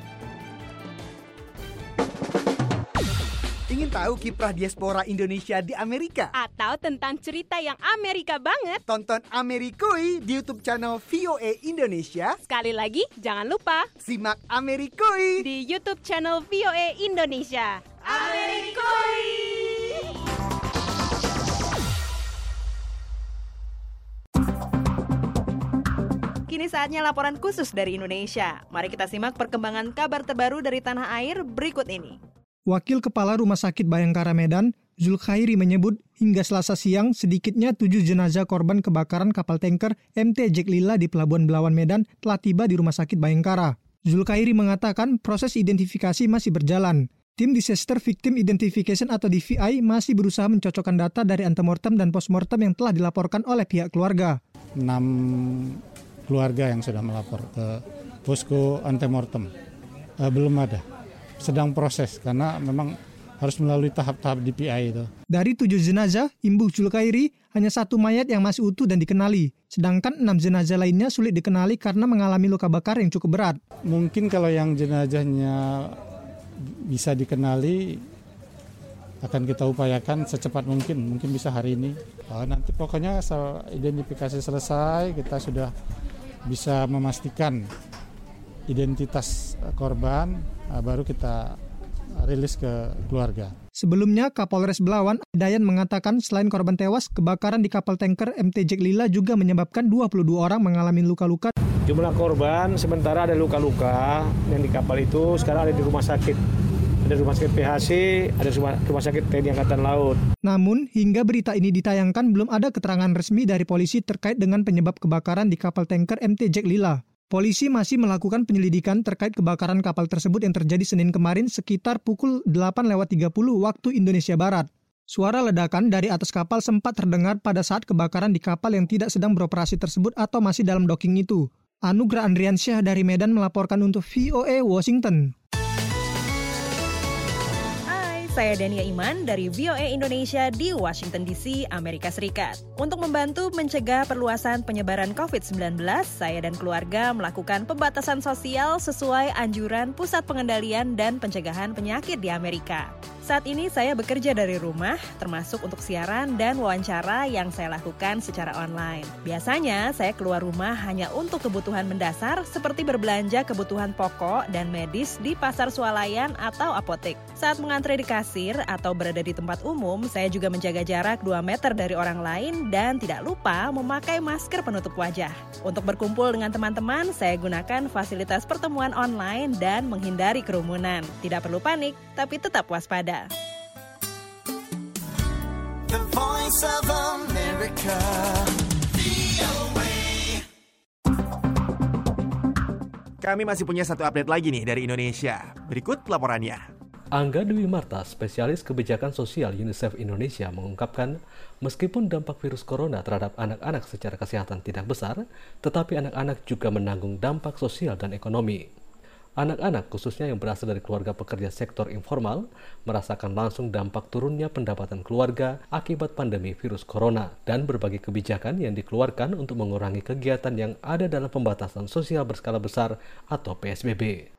Ingin tahu kiprah diaspora Indonesia di Amerika? Atau tentang cerita yang Amerika banget? Tonton Amerikui di YouTube channel V O A Indonesia. Sekali lagi, jangan lupa simak Amerikui di YouTube channel V O A Indonesia. Amerikui! Kini saatnya laporan khusus dari Indonesia. Mari kita simak perkembangan kabar terbaru dari tanah air berikut ini. Wakil Kepala Rumah Sakit Bayangkara Medan, Zulkhairi menyebut hingga Selasa siang sedikitnya tujuh jenazah korban kebakaran kapal tanker M T Jack Lila di Pelabuhan Belawan Medan telah tiba di Rumah Sakit Bayangkara. Zulkhairi mengatakan proses identifikasi masih berjalan. Tim Disaster Victim Identification atau D V I masih berusaha mencocokkan data dari antemortem dan postmortem yang telah dilaporkan oleh pihak keluarga. Enam keluarga yang sudah melapor ke posko antemortem. Uh, belum ada. Sedang proses karena memang harus melalui tahap-tahap D P I itu. Dari tujuh jenazah, Imbuh Zulkhairi hanya satu mayat yang masih utuh dan dikenali. Sedangkan enam jenazah lainnya sulit dikenali karena mengalami luka bakar yang cukup berat. Mungkin kalau yang jenazahnya bisa dikenali akan kita upayakan secepat mungkin. Mungkin bisa hari ini. Oh, nanti pokoknya asal identifikasi selesai kita sudah bisa memastikan identitas korban, baru kita rilis ke keluarga. Sebelumnya, Kapolres Belawan, Dayan mengatakan selain korban tewas, kebakaran di kapal tanker M T Jack Lila juga menyebabkan dua puluh dua orang mengalami luka-luka. Jumlah korban sementara ada luka-luka yang di kapal itu sekarang ada di rumah sakit. Ada rumah sakit P H C, ada rumah sakit T N I Angkatan Laut. Namun, hingga berita ini ditayangkan belum ada keterangan resmi dari polisi terkait dengan penyebab kebakaran di kapal tanker M T Jack Lila. Polisi masih melakukan penyelidikan terkait kebakaran kapal tersebut yang terjadi Senin kemarin sekitar pukul delapan lewat tiga puluh waktu Indonesia Barat. Suara ledakan dari atas kapal sempat terdengar pada saat kebakaran di kapal yang tidak sedang beroperasi tersebut atau masih dalam docking itu. Anugrah Andriansyah dari Medan melaporkan untuk V O A Washington. Saya Dania Iman dari V O A Indonesia di Washington D C, Amerika Serikat. Untuk membantu mencegah perluasan penyebaran covid sembilan belas, saya dan keluarga melakukan pembatasan sosial sesuai anjuran Pusat Pengendalian dan Pencegahan Penyakit di Amerika. Saat ini saya bekerja dari rumah, termasuk untuk siaran dan wawancara yang saya lakukan secara online. Biasanya saya keluar rumah hanya untuk kebutuhan mendasar seperti berbelanja kebutuhan pokok dan medis di pasar swalayan atau apotek. Saat mengantre di kasir atau berada di tempat umum, saya juga menjaga jarak dua meter dari orang lain dan tidak lupa memakai masker penutup wajah. Untuk berkumpul dengan teman-teman, saya gunakan fasilitas pertemuan online dan menghindari kerumunan. Tidak perlu panik, tapi tetap waspada. The Voice of America, V O A. Kami masih punya satu update lagi nih dari Indonesia. Berikut laporannya. Angga Dwi Marta, spesialis kebijakan sosial UNICEF Indonesia, mengungkapkan meskipun dampak virus corona terhadap anak-anak secara kesehatan tidak besar, tetapi anak-anak juga menanggung dampak sosial dan ekonomi. Anak-anak, khususnya yang berasal dari keluarga pekerja sektor informal, merasakan langsung dampak turunnya pendapatan keluarga akibat pandemi virus corona dan berbagai kebijakan yang dikeluarkan untuk mengurangi kegiatan yang ada dalam pembatasan sosial berskala besar atau P S B B.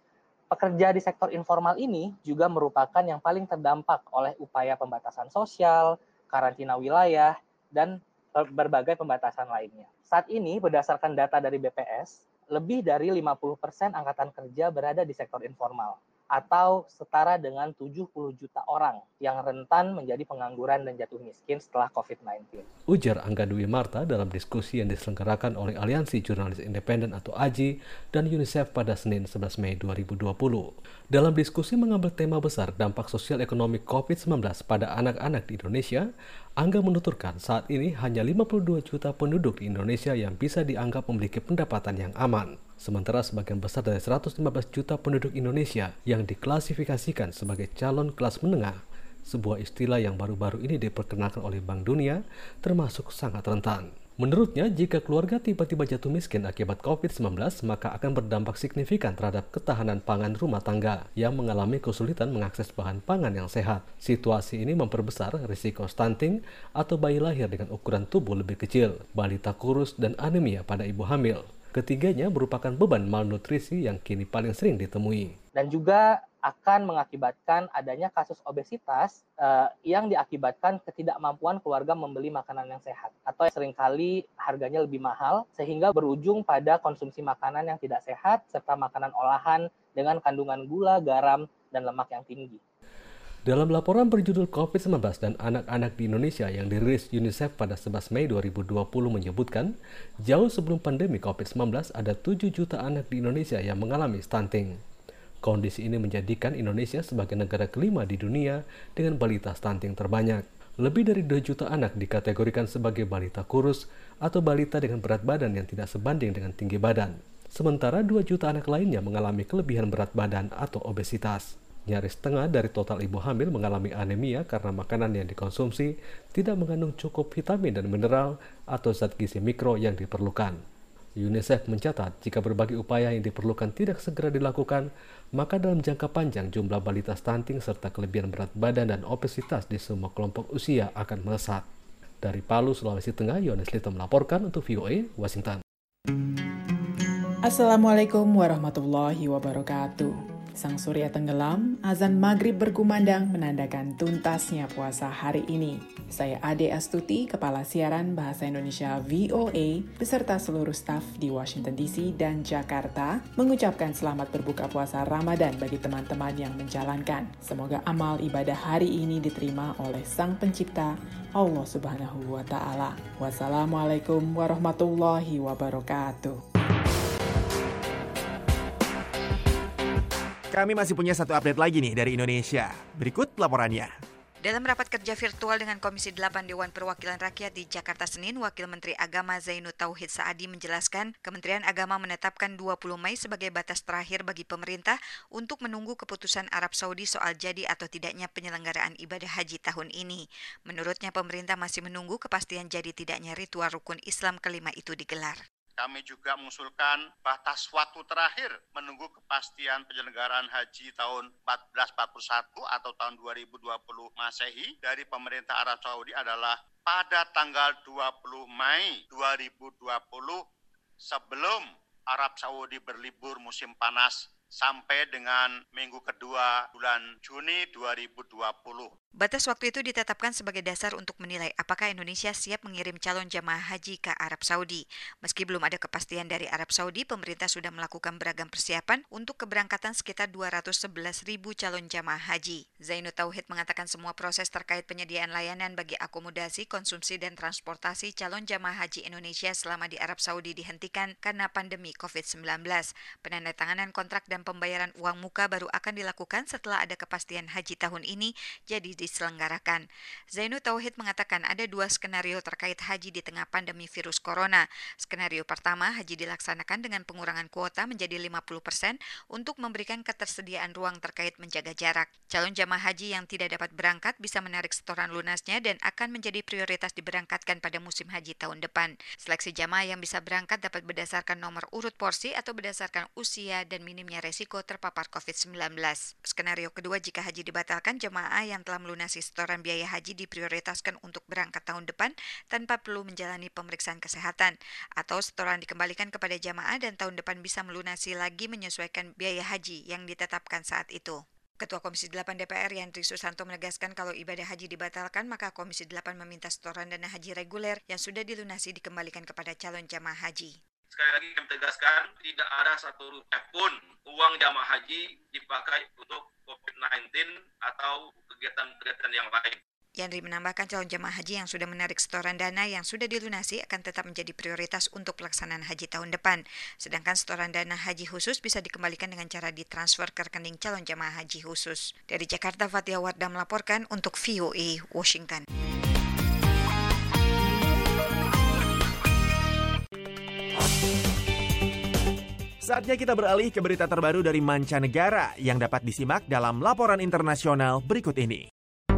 Pekerja di sektor informal ini juga merupakan yang paling terdampak oleh upaya pembatasan sosial, karantina wilayah, dan berbagai pembatasan lainnya. Saat ini, berdasarkan data dari B P S, lebih dari lima puluh persen angkatan kerja berada di sektor informal, atau setara dengan tujuh puluh juta orang yang rentan menjadi pengangguran dan jatuh miskin setelah covid sembilan belas. Ujar Angga Dwi Marta dalam diskusi yang diselenggarakan oleh Aliansi Jurnalis Independen atau A J I dan UNICEF pada Senin sebelas Mei dua ribu dua puluh. Dalam diskusi mengambil tema besar dampak sosial ekonomi covid sembilan belas pada anak-anak di Indonesia, Angga menuturkan saat ini hanya lima puluh dua juta penduduk di Indonesia yang bisa dianggap memiliki pendapatan yang aman. Sementara sebagian besar dari seratus lima belas juta penduduk Indonesia yang diklasifikasikan sebagai calon kelas menengah, sebuah istilah yang baru-baru ini diperkenalkan oleh Bank Dunia, termasuk sangat rentan. Menurutnya, jika keluarga tiba-tiba jatuh miskin akibat covid sembilan belas, maka akan berdampak signifikan terhadap ketahanan pangan rumah tangga yang mengalami kesulitan mengakses bahan pangan yang sehat. Situasi ini memperbesar risiko stunting atau bayi lahir dengan ukuran tubuh lebih kecil, balita kurus, dan anemia pada ibu hamil. Ketiganya merupakan beban malnutrisi yang kini paling sering ditemui. Dan juga akan mengakibatkan adanya kasus obesitas uh, yang diakibatkan ketidakmampuan keluarga membeli makanan yang sehat atau seringkali harganya lebih mahal sehingga berujung pada konsumsi makanan yang tidak sehat serta makanan olahan dengan kandungan gula, garam, dan lemak yang tinggi. Dalam laporan berjudul covid sembilan belas dan anak-anak di Indonesia yang dirilis UNICEF pada sebelas Mei dua ribu dua puluh menyebutkan, jauh sebelum pandemi covid sembilan belas ada tujuh juta anak di Indonesia yang mengalami stunting. Kondisi ini menjadikan Indonesia sebagai negara kelima di dunia dengan balita stunting terbanyak. Lebih dari dua juta anak dikategorikan sebagai balita kurus atau balita dengan berat badan yang tidak sebanding dengan tinggi badan. Sementara dua juta anak lainnya mengalami kelebihan berat badan atau obesitas. Nyaris setengah dari total ibu hamil mengalami anemia karena makanan yang dikonsumsi tidak mengandung cukup vitamin dan mineral atau zat gizi mikro yang diperlukan. UNICEF mencatat jika berbagai upaya yang diperlukan tidak segera dilakukan, maka dalam jangka panjang jumlah balita stunting serta kelebihan berat badan dan obesitas di semua kelompok usia akan melesat. Dari Palu, Sulawesi Tengah, Yohanes Lito melaporkan untuk V O A, Washington. Assalamualaikum warahmatullahi wabarakatuh. Sang surya tenggelam, azan maghrib berkumandang menandakan tuntasnya puasa hari ini. Saya Ade Astuti, Kepala Siaran Bahasa Indonesia V O A, beserta seluruh staf di Washington D C dan Jakarta, mengucapkan selamat berbuka puasa Ramadan bagi teman-teman yang menjalankan. Semoga amal ibadah hari ini diterima oleh Sang Pencipta, Allah Subhanahu wa Ta'ala. Wassalamualaikum warahmatullahi wabarakatuh. Kami masih punya satu update lagi nih dari Indonesia. Berikut laporannya. Dalam rapat kerja virtual dengan Komisi delapan Dewan Perwakilan Rakyat di Jakarta Senin, Wakil Menteri Agama Zainud Tauhid Saadi menjelaskan, Kementerian Agama menetapkan dua puluh Mei sebagai batas terakhir bagi pemerintah untuk menunggu keputusan Arab Saudi soal jadi atau tidaknya penyelenggaraan ibadah haji tahun ini. Menurutnya, pemerintah masih menunggu kepastian jadi tidaknya ritual rukun Islam kelima itu digelar. Kami juga mengusulkan batas waktu terakhir menunggu kepastian penyelenggaraan haji tahun seribu empat ratus empat puluh satu atau tahun dua ribu dua puluh Masehi dari pemerintah Arab Saudi adalah pada tanggal dua puluh Mei dua ribu dua puluh sebelum Arab Saudi berlibur musim panas sampai dengan minggu kedua bulan Juni dua ribu dua puluh. Batas waktu itu ditetapkan sebagai dasar untuk menilai apakah Indonesia siap mengirim calon jamaah haji ke Arab Saudi. Meski belum ada kepastian dari Arab Saudi, pemerintah sudah melakukan beragam persiapan untuk keberangkatan sekitar dua ratus sebelas ribu calon jamaah haji. Zainud Tauhid mengatakan semua proses terkait penyediaan layanan bagi akomodasi, konsumsi, dan transportasi calon jamaah haji Indonesia selama di Arab Saudi dihentikan karena pandemi covid sembilan belas. Penandatanganan kontrak dan pembayaran uang muka baru akan dilakukan setelah ada kepastian haji tahun ini jadi diselenggarakan. Zainud Tauhid mengatakan ada dua skenario terkait haji di tengah pandemi virus corona. Skenario pertama, haji dilaksanakan dengan pengurangan kuota menjadi lima puluh persen untuk memberikan ketersediaan ruang terkait menjaga jarak. Calon jamaah haji yang tidak dapat berangkat bisa menarik setoran lunasnya dan akan menjadi prioritas diberangkatkan pada musim haji tahun depan. Seleksi jamaah yang bisa berangkat dapat berdasarkan nomor urut porsi atau berdasarkan usia dan minimnya resiko terpapar covid sembilan belas. Skenario kedua, jika haji dibatalkan, jemaah yang telah melunasi setoran biaya haji diprioritaskan untuk berangkat tahun depan tanpa perlu menjalani pemeriksaan kesehatan, atau setoran dikembalikan kepada jemaah dan tahun depan bisa melunasi lagi menyesuaikan biaya haji yang ditetapkan saat itu. Ketua Komisi delapan D P R Yandri Susanto menegaskan kalau ibadah haji dibatalkan, maka Komisi delapan meminta setoran dana haji reguler yang sudah dilunasi dikembalikan kepada calon jamaah haji. Sekali lagi kami tegaskan, tidak ada satu rupiah pun uang jamaah haji dipakai untuk covid sembilan belas atau kegiatan-kegiatan yang lain. Yandri menambahkan calon jamaah haji yang sudah menarik setoran dana yang sudah dilunasi akan tetap menjadi prioritas untuk pelaksanaan haji tahun depan. Sedangkan setoran dana haji khusus bisa dikembalikan dengan cara ditransfer ke rekening calon jamaah haji khusus. Dari Jakarta, Fatia Wardah melaporkan untuk V O A Washington. Saatnya kita beralih ke berita terbaru dari mancanegara yang dapat disimak dalam laporan internasional berikut ini.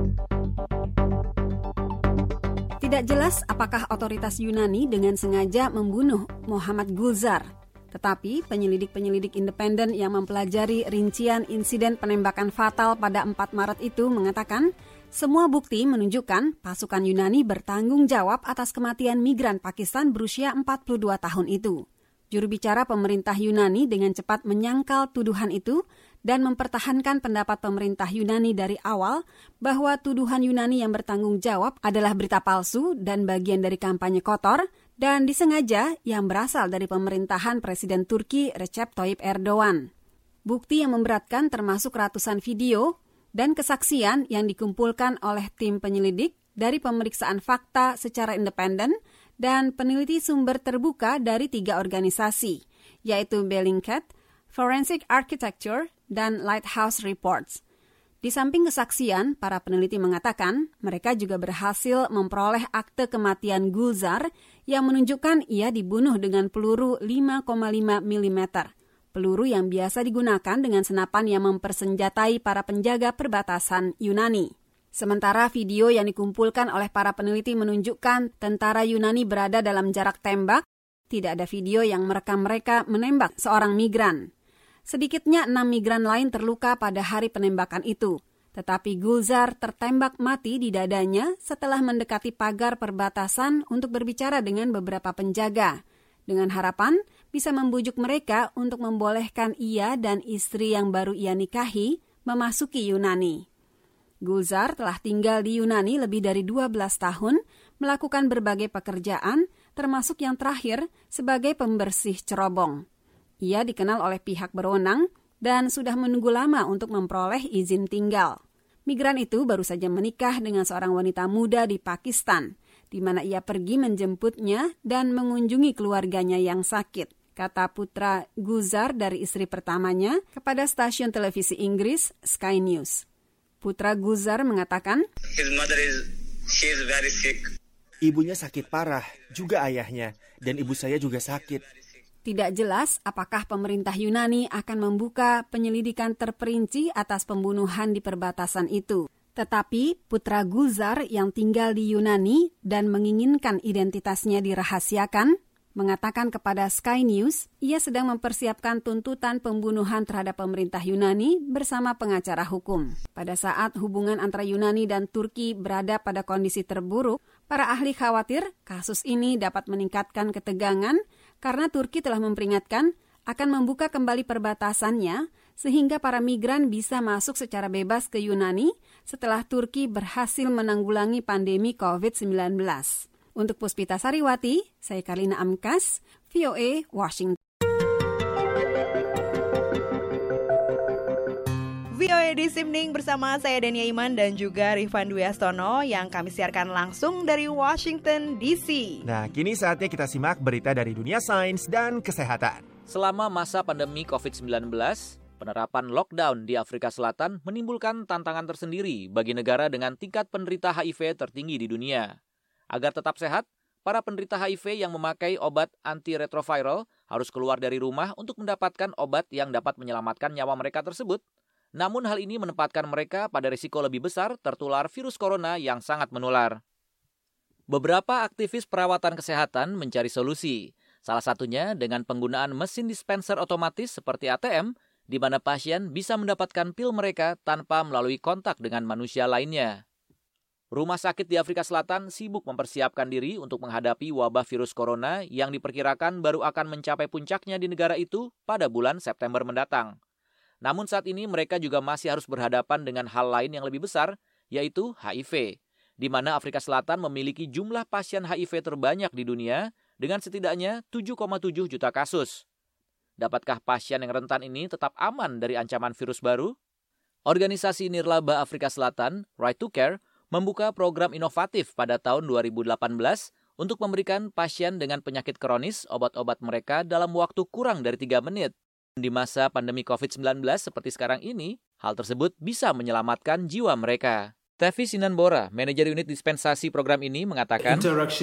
Tidak jelas apakah otoritas Yunani dengan sengaja membunuh Muhammad Gulzar. Tetapi penyelidik-penyelidik independen yang mempelajari rincian insiden penembakan fatal pada empat Maret itu mengatakan semua bukti menunjukkan pasukan Yunani bertanggung jawab atas kematian migran Pakistan berusia empat puluh dua tahun itu. Juru bicara pemerintah Yunani dengan cepat menyangkal tuduhan itu dan mempertahankan pendapat pemerintah Yunani dari awal bahwa tuduhan Yunani yang bertanggung jawab adalah berita palsu dan bagian dari kampanye kotor dan disengaja yang berasal dari pemerintahan Presiden Turki Recep Tayyip Erdogan. Bukti yang memberatkan termasuk ratusan video dan kesaksian yang dikumpulkan oleh tim penyelidik dari pemeriksaan fakta secara independen dan peneliti sumber terbuka dari tiga organisasi, yaitu Bellingcat, Forensic Architecture, dan Lighthouse Reports. Di samping kesaksian, para peneliti mengatakan mereka juga berhasil memperoleh akte kematian Gulzar yang menunjukkan ia dibunuh dengan peluru lima koma lima milimeter, peluru yang biasa digunakan dengan senapan yang mempersenjatai para penjaga perbatasan Yunani. Sementara video yang dikumpulkan oleh para peneliti menunjukkan tentara Yunani berada dalam jarak tembak, tidak ada video yang merekam mereka menembak seorang migran. Sedikitnya enam migran lain terluka pada hari penembakan itu, tetapi Gulzar tertembak mati di dadanya setelah mendekati pagar perbatasan untuk berbicara dengan beberapa penjaga, dengan harapan bisa membujuk mereka untuk membolehkan ia dan istri yang baru ia nikahi memasuki Yunani. Gulzar telah tinggal di Yunani lebih dari dua belas tahun, melakukan berbagai pekerjaan, termasuk yang terakhir sebagai pembersih cerobong. Ia dikenal oleh pihak berwenang dan sudah menunggu lama untuk memperoleh izin tinggal. Migran itu baru saja menikah dengan seorang wanita muda di Pakistan, di mana ia pergi menjemputnya dan mengunjungi keluarganya yang sakit, kata putra Gulzar dari istri pertamanya kepada stasiun televisi Inggris Sky News. Putra Gulzar mengatakan, His mother is, she is very sick. Ibunya sakit parah, juga ayahnya, dan ibu saya juga sakit. Tidak jelas apakah pemerintah Yunani akan membuka penyelidikan terperinci atas pembunuhan di perbatasan itu. Tetapi putra Gulzar yang tinggal di Yunani dan menginginkan identitasnya dirahasiakan, mengatakan kepada Sky News, ia sedang mempersiapkan tuntutan pembunuhan terhadap pemerintah Yunani bersama pengacara hukum. Pada saat hubungan antara Yunani dan Turki berada pada kondisi terburuk, para ahli khawatir kasus ini dapat meningkatkan ketegangan karena Turki telah memperingatkan akan membuka kembali perbatasannya sehingga para migran bisa masuk secara bebas ke Yunani setelah Turki berhasil menanggulangi pandemi covid sembilan belas. Untuk Puspita Sariwati, saya Karlina Amkas, V O A, Washington. V O A This Evening bersama saya Dania Iman dan juga Rifan Dwi Astono yang kami siarkan langsung dari Washington D C. Nah, kini saatnya kita simak berita dari dunia sains dan kesehatan. Selama masa pandemi covid sembilan belas, penerapan lockdown di Afrika Selatan menimbulkan tantangan tersendiri bagi negara dengan tingkat penderita H I V tertinggi di dunia. Agar tetap sehat, para penderita H I V yang memakai obat antiretroviral harus keluar dari rumah untuk mendapatkan obat yang dapat menyelamatkan nyawa mereka tersebut. Namun hal ini menempatkan mereka pada risiko lebih besar tertular virus corona yang sangat menular. Beberapa aktivis perawatan kesehatan mencari solusi. Salah satunya dengan penggunaan mesin dispenser otomatis seperti A T M di mana pasien bisa mendapatkan pil mereka tanpa melalui kontak dengan manusia lainnya. Rumah sakit di Afrika Selatan sibuk mempersiapkan diri untuk menghadapi wabah virus corona yang diperkirakan baru akan mencapai puncaknya di negara itu pada bulan September mendatang. Namun saat ini mereka juga masih harus berhadapan dengan hal lain yang lebih besar, yaitu H I V, di mana Afrika Selatan memiliki jumlah pasien H I V terbanyak di dunia dengan setidaknya tujuh koma tujuh juta kasus. Dapatkah pasien yang rentan ini tetap aman dari ancaman virus baru? Organisasi Nirlaba Afrika Selatan, Right to Care, membuka program inovatif pada tahun dua ribu delapan belas untuk memberikan pasien dengan penyakit kronis obat-obat mereka dalam waktu kurang dari tiga menit. Di masa pandemi covid sembilan belas seperti sekarang ini, hal tersebut bisa menyelamatkan jiwa mereka. Tevi Sinanbora, manajer unit dispensasi program ini, mengatakan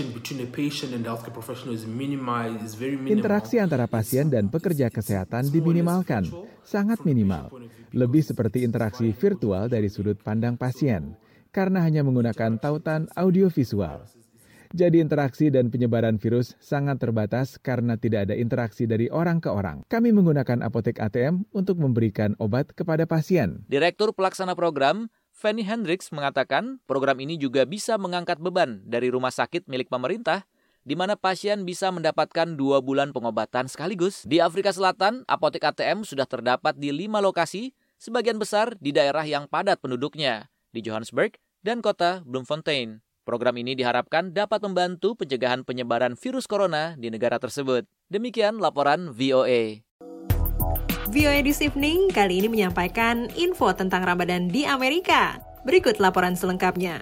interaksi antara pasien dan pekerja kesehatan diminimalkan, sangat minimal. Lebih seperti interaksi virtual dari sudut pandang pasien, karena hanya menggunakan tautan audiovisual. Jadi interaksi dan penyebaran virus sangat terbatas karena tidak ada interaksi dari orang ke orang. Kami menggunakan apotek A T M untuk memberikan obat kepada pasien. Direktur Pelaksana Program, Fanny Hendricks, mengatakan program ini juga bisa mengangkat beban dari rumah sakit milik pemerintah, di mana pasien bisa mendapatkan dua bulan pengobatan sekaligus. Di Afrika Selatan, apotek A T M sudah terdapat di lima lokasi, sebagian besar di daerah yang padat penduduknya, di Johannesburg dan kota Bloemfontein. Program ini diharapkan dapat membantu pencegahan penyebaran virus corona di negara tersebut. Demikian laporan V O A. V O A This Evening kali ini menyampaikan info tentang Ramadan di Amerika. Berikut laporan selengkapnya.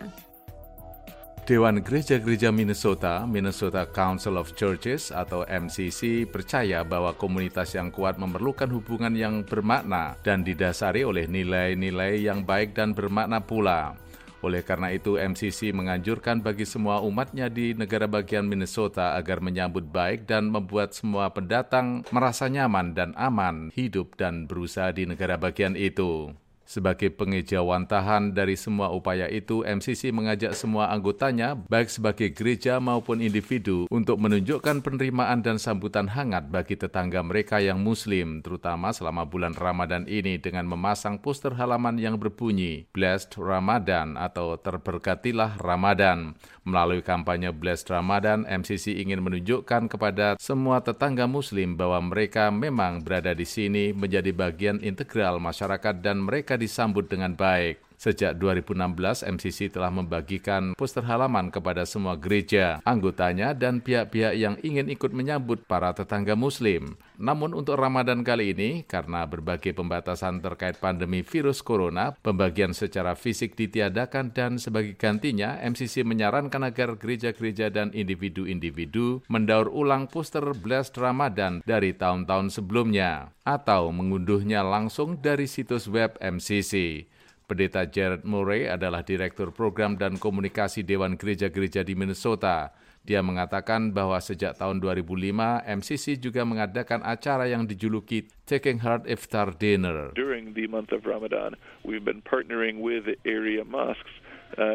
Dewan Gereja-Gereja Minnesota, Minnesota Council of Churches atau M C C, percaya bahwa komunitas yang kuat memerlukan hubungan yang bermakna dan didasari oleh nilai-nilai yang baik dan bermakna pula. Oleh karena itu, M C C menganjurkan bagi semua umatnya di negara bagian Minnesota agar menyambut baik dan membuat semua pendatang merasa nyaman dan aman hidup dan berusaha di negara bagian itu. Sebagai pengejawantahan dari semua upaya itu, M C C mengajak semua anggotanya, baik sebagai gereja maupun individu, untuk menunjukkan penerimaan dan sambutan hangat bagi tetangga mereka yang Muslim, terutama selama bulan Ramadan ini dengan memasang poster halaman yang berbunyi Blessed Ramadan atau Terberkatilah Ramadan. Melalui kampanye Blessed Ramadan, M C C ingin menunjukkan kepada semua tetangga Muslim bahwa mereka memang berada di sini menjadi bagian integral masyarakat dan mereka disambut dengan baik. Sejak dua ribu enam belas, M C C telah membagikan poster halaman kepada semua gereja, anggotanya, dan pihak-pihak yang ingin ikut menyambut para tetangga Muslim. Namun untuk Ramadan kali ini, karena berbagai pembatasan terkait pandemi virus corona, pembagian secara fisik ditiadakan dan sebagai gantinya, M C C menyarankan agar gereja-gereja dan individu-individu mendaur ulang poster Blessed Ramadan dari tahun-tahun sebelumnya, atau mengunduhnya langsung dari situs web M C C. Pendeta Jared Murray adalah Direktur Program dan Komunikasi Dewan Gereja-Gereja di Minnesota. Dia mengatakan bahwa sejak tahun dua ribu lima, M C C juga mengadakan acara yang dijuluki Taking Heart Iftar Dinner. During the month of Ramadan, we've been partnering with area mosques. Uh,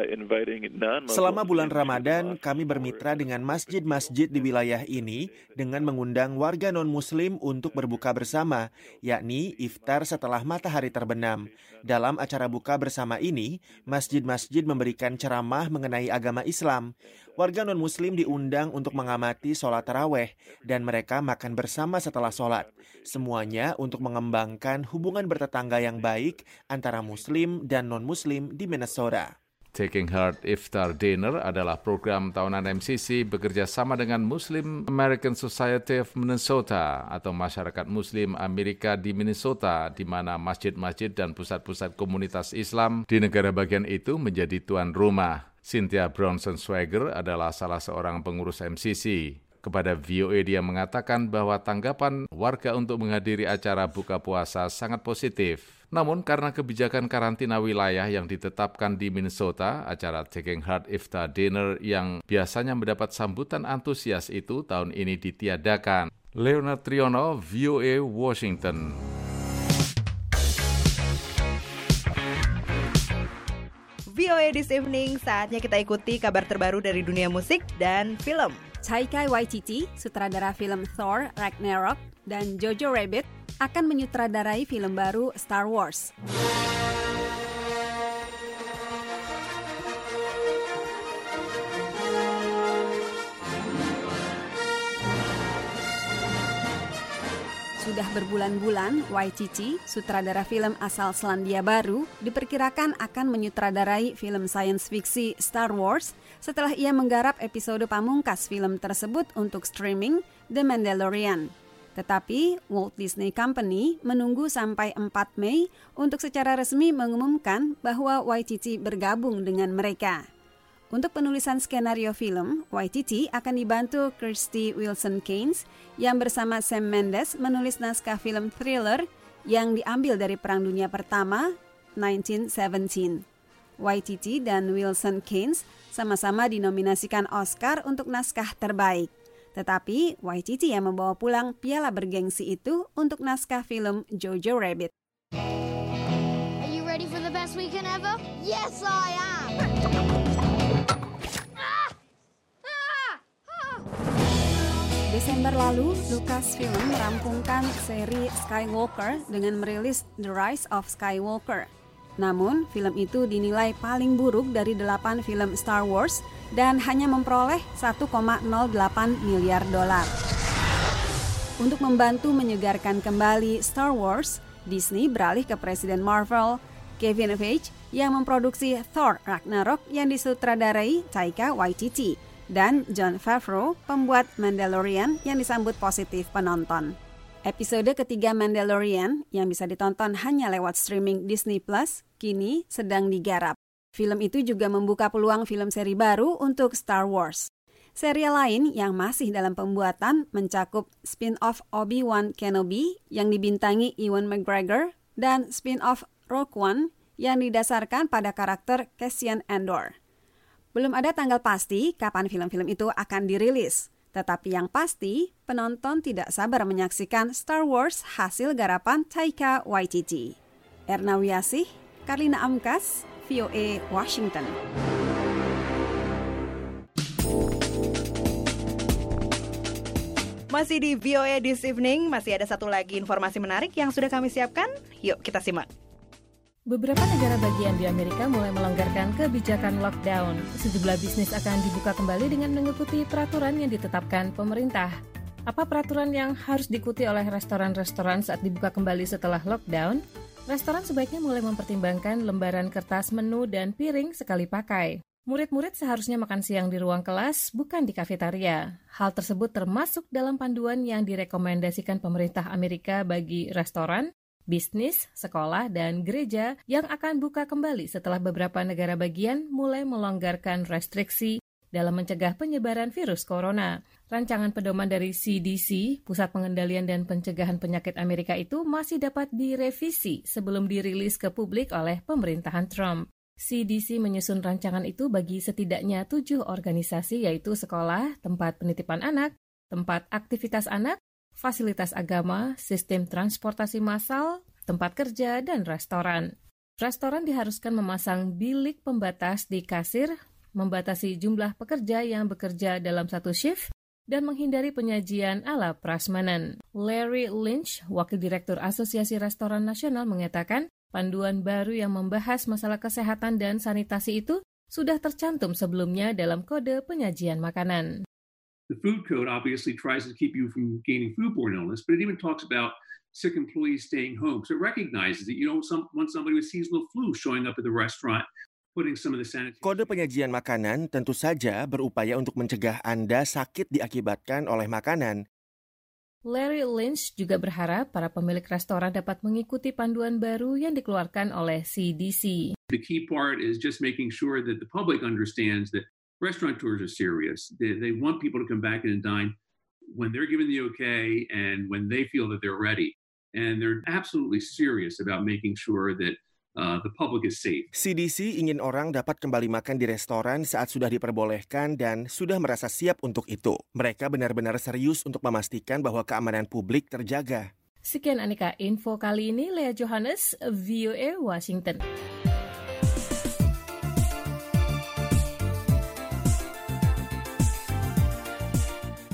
Selama bulan Ramadan, kami bermitra dengan masjid-masjid di wilayah ini dengan mengundang warga non-Muslim untuk berbuka bersama, yakni iftar setelah matahari terbenam. Dalam acara buka bersama ini, masjid-masjid memberikan ceramah mengenai agama Islam. Warga non-Muslim diundang untuk mengamati sholat taraweh, dan mereka makan bersama setelah sholat. Semuanya untuk mengembangkan hubungan bertetangga yang baik antara Muslim dan non-Muslim di Minnesota. Taking Heart Iftar Dinner adalah program tahunan M C C bekerja sama dengan Muslim American Society of Minnesota atau Masyarakat Muslim Amerika di Minnesota, di mana masjid-masjid dan pusat-pusat komunitas Islam di negara bagian itu menjadi tuan rumah. Cynthia Bronson Swagger adalah salah seorang pengurus M C C. Kepada V O A dia mengatakan bahwa tanggapan warga untuk menghadiri acara buka puasa sangat positif. Namun karena kebijakan karantina wilayah yang ditetapkan di Minnesota, acara Taking Heart Iftar Dinner yang biasanya mendapat sambutan antusias itu tahun ini ditiadakan. Leonard Triono, V O A, Washington. V O A This Evening, saatnya kita ikuti kabar terbaru dari dunia musik dan film. Taika Waititi, sutradara film Thor Ragnarok dan Jojo Rabbit, akan menyutradarai film baru Star Wars. Sudah berbulan-bulan, Waititi, sutradara film asal Selandia Baru, diperkirakan akan menyutradarai film science fiksi Star Wars setelah ia menggarap episode pamungkas film tersebut untuk streaming The Mandalorian. Tetapi Walt Disney Company menunggu sampai empat Mei untuk secara resmi mengumumkan bahwa Waititi bergabung dengan mereka. Untuk penulisan skenario film, Waititi akan dibantu Kirsty Wilson-Cairns yang bersama Sam Mendes menulis naskah film thriller yang diambil dari Perang Dunia Pertama nineteen seventeen. Waititi dan Wilson-Cairns sama-sama dinominasikan Oscar untuk naskah terbaik. Tetapi Waititi yang membawa pulang piala bergengsi itu untuk naskah film Jojo Rabbit. Are you ready for the best weekend ever? Yes, I am! Desember lalu, Lucasfilm merampungkan seri Skywalker dengan merilis The Rise of Skywalker. Namun, film itu dinilai paling buruk dari delapan film Star Wars dan hanya memperoleh satu koma nol delapan miliar dolar. Untuk membantu menyegarkan kembali Star Wars, Disney beralih ke presiden Marvel, Kevin Feige, yang memproduksi Thor Ragnarok yang disutradarai Taika Waititi, dan Jon Favreau, pembuat Mandalorian yang disambut positif penonton. Episode ketiga Mandalorian yang bisa ditonton hanya lewat streaming Disney Plus kini sedang digarap. Film itu juga membuka peluang film seri baru untuk Star Wars. Serial lain yang masih dalam pembuatan mencakup spin-off Obi-Wan Kenobi yang dibintangi Ewan McGregor dan spin-off Rogue One yang didasarkan pada karakter Cassian Andor. Belum ada tanggal pasti kapan film-film itu akan dirilis. Tetapi yang pasti, penonton tidak sabar menyaksikan Star Wars hasil garapan Taika Waititi. Erna Wiasih, Karlina Amkas, V O A Washington. Masih di V O A This Evening, masih ada satu lagi informasi menarik yang sudah kami siapkan. Yuk kita simak. Beberapa negara bagian di Amerika mulai melonggarkan kebijakan lockdown. Sejumlah bisnis akan dibuka kembali dengan mengikuti peraturan yang ditetapkan pemerintah. Apa peraturan yang harus diikuti oleh restoran-restoran saat dibuka kembali setelah lockdown? Restoran sebaiknya mulai mempertimbangkan lembaran kertas menu dan piring sekali pakai. Murid-murid seharusnya makan siang di ruang kelas, bukan di kafetaria. Hal tersebut termasuk dalam panduan yang direkomendasikan pemerintah Amerika bagi restoran, bisnis, sekolah, dan gereja yang akan buka kembali setelah beberapa negara bagian mulai melonggarkan restriksi dalam mencegah penyebaran virus corona. Rancangan pedoman dari C D C, Pusat Pengendalian dan Pencegahan Penyakit Amerika itu masih dapat direvisi sebelum dirilis ke publik oleh pemerintahan Trump. C D C menyusun rancangan itu bagi setidaknya tujuh organisasi yaitu sekolah, tempat penitipan anak, tempat aktivitas anak, fasilitas agama, sistem transportasi massal, tempat kerja, dan restoran. Restoran diharuskan memasang bilik pembatas di kasir, membatasi jumlah pekerja yang bekerja dalam satu shift, dan menghindari penyajian ala prasmanan. Larry Lynch, Wakil Direktur Asosiasi Restoran Nasional, mengatakan panduan baru yang membahas masalah kesehatan dan sanitasi itu sudah tercantum sebelumnya dalam kode penyajian makanan. The food code obviously tries to keep you from gaining foodborne illness, but it even talks about sick employees staying home. So it recognizes that you don't some, want somebody with seasonal flu showing up at the restaurant, putting some of the sanitation. Kode penyajian makanan tentu saja berupaya untuk mencegah Anda sakit diakibatkan oleh makanan. Larry Lynch juga berharap para pemilik restoran dapat mengikuti panduan baru yang dikeluarkan oleh C D C. The key part is just making sure that the public understands that restaurateurs are serious. They, they want people to come back and dine when they're given the okay and when they feel that they're ready. And they're absolutely serious about making sure that uh, the public is safe. C D C ingin orang dapat kembali makan di restoran saat sudah diperbolehkan dan sudah merasa siap untuk itu. Mereka benar-benar serius untuk memastikan bahwa keamanan publik terjaga. Sekian Aneka Info kali ini, Lea Johannes, V O A Washington.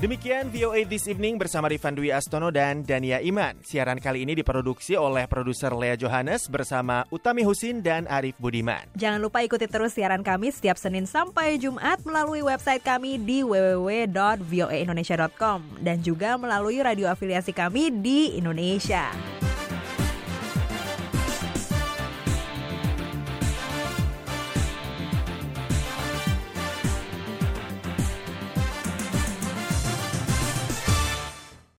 Demikian V O A This Evening bersama Rifan Dwi Astono dan Dania Iman. Siaran kali ini diproduksi oleh produser Lea Johannes bersama Utami Husin dan Arif Budiman. Jangan lupa ikuti terus siaran kami setiap Senin sampai Jumat melalui website kami di w w w dot v o a indonesia dot com dan juga melalui radio afiliasi kami di Indonesia.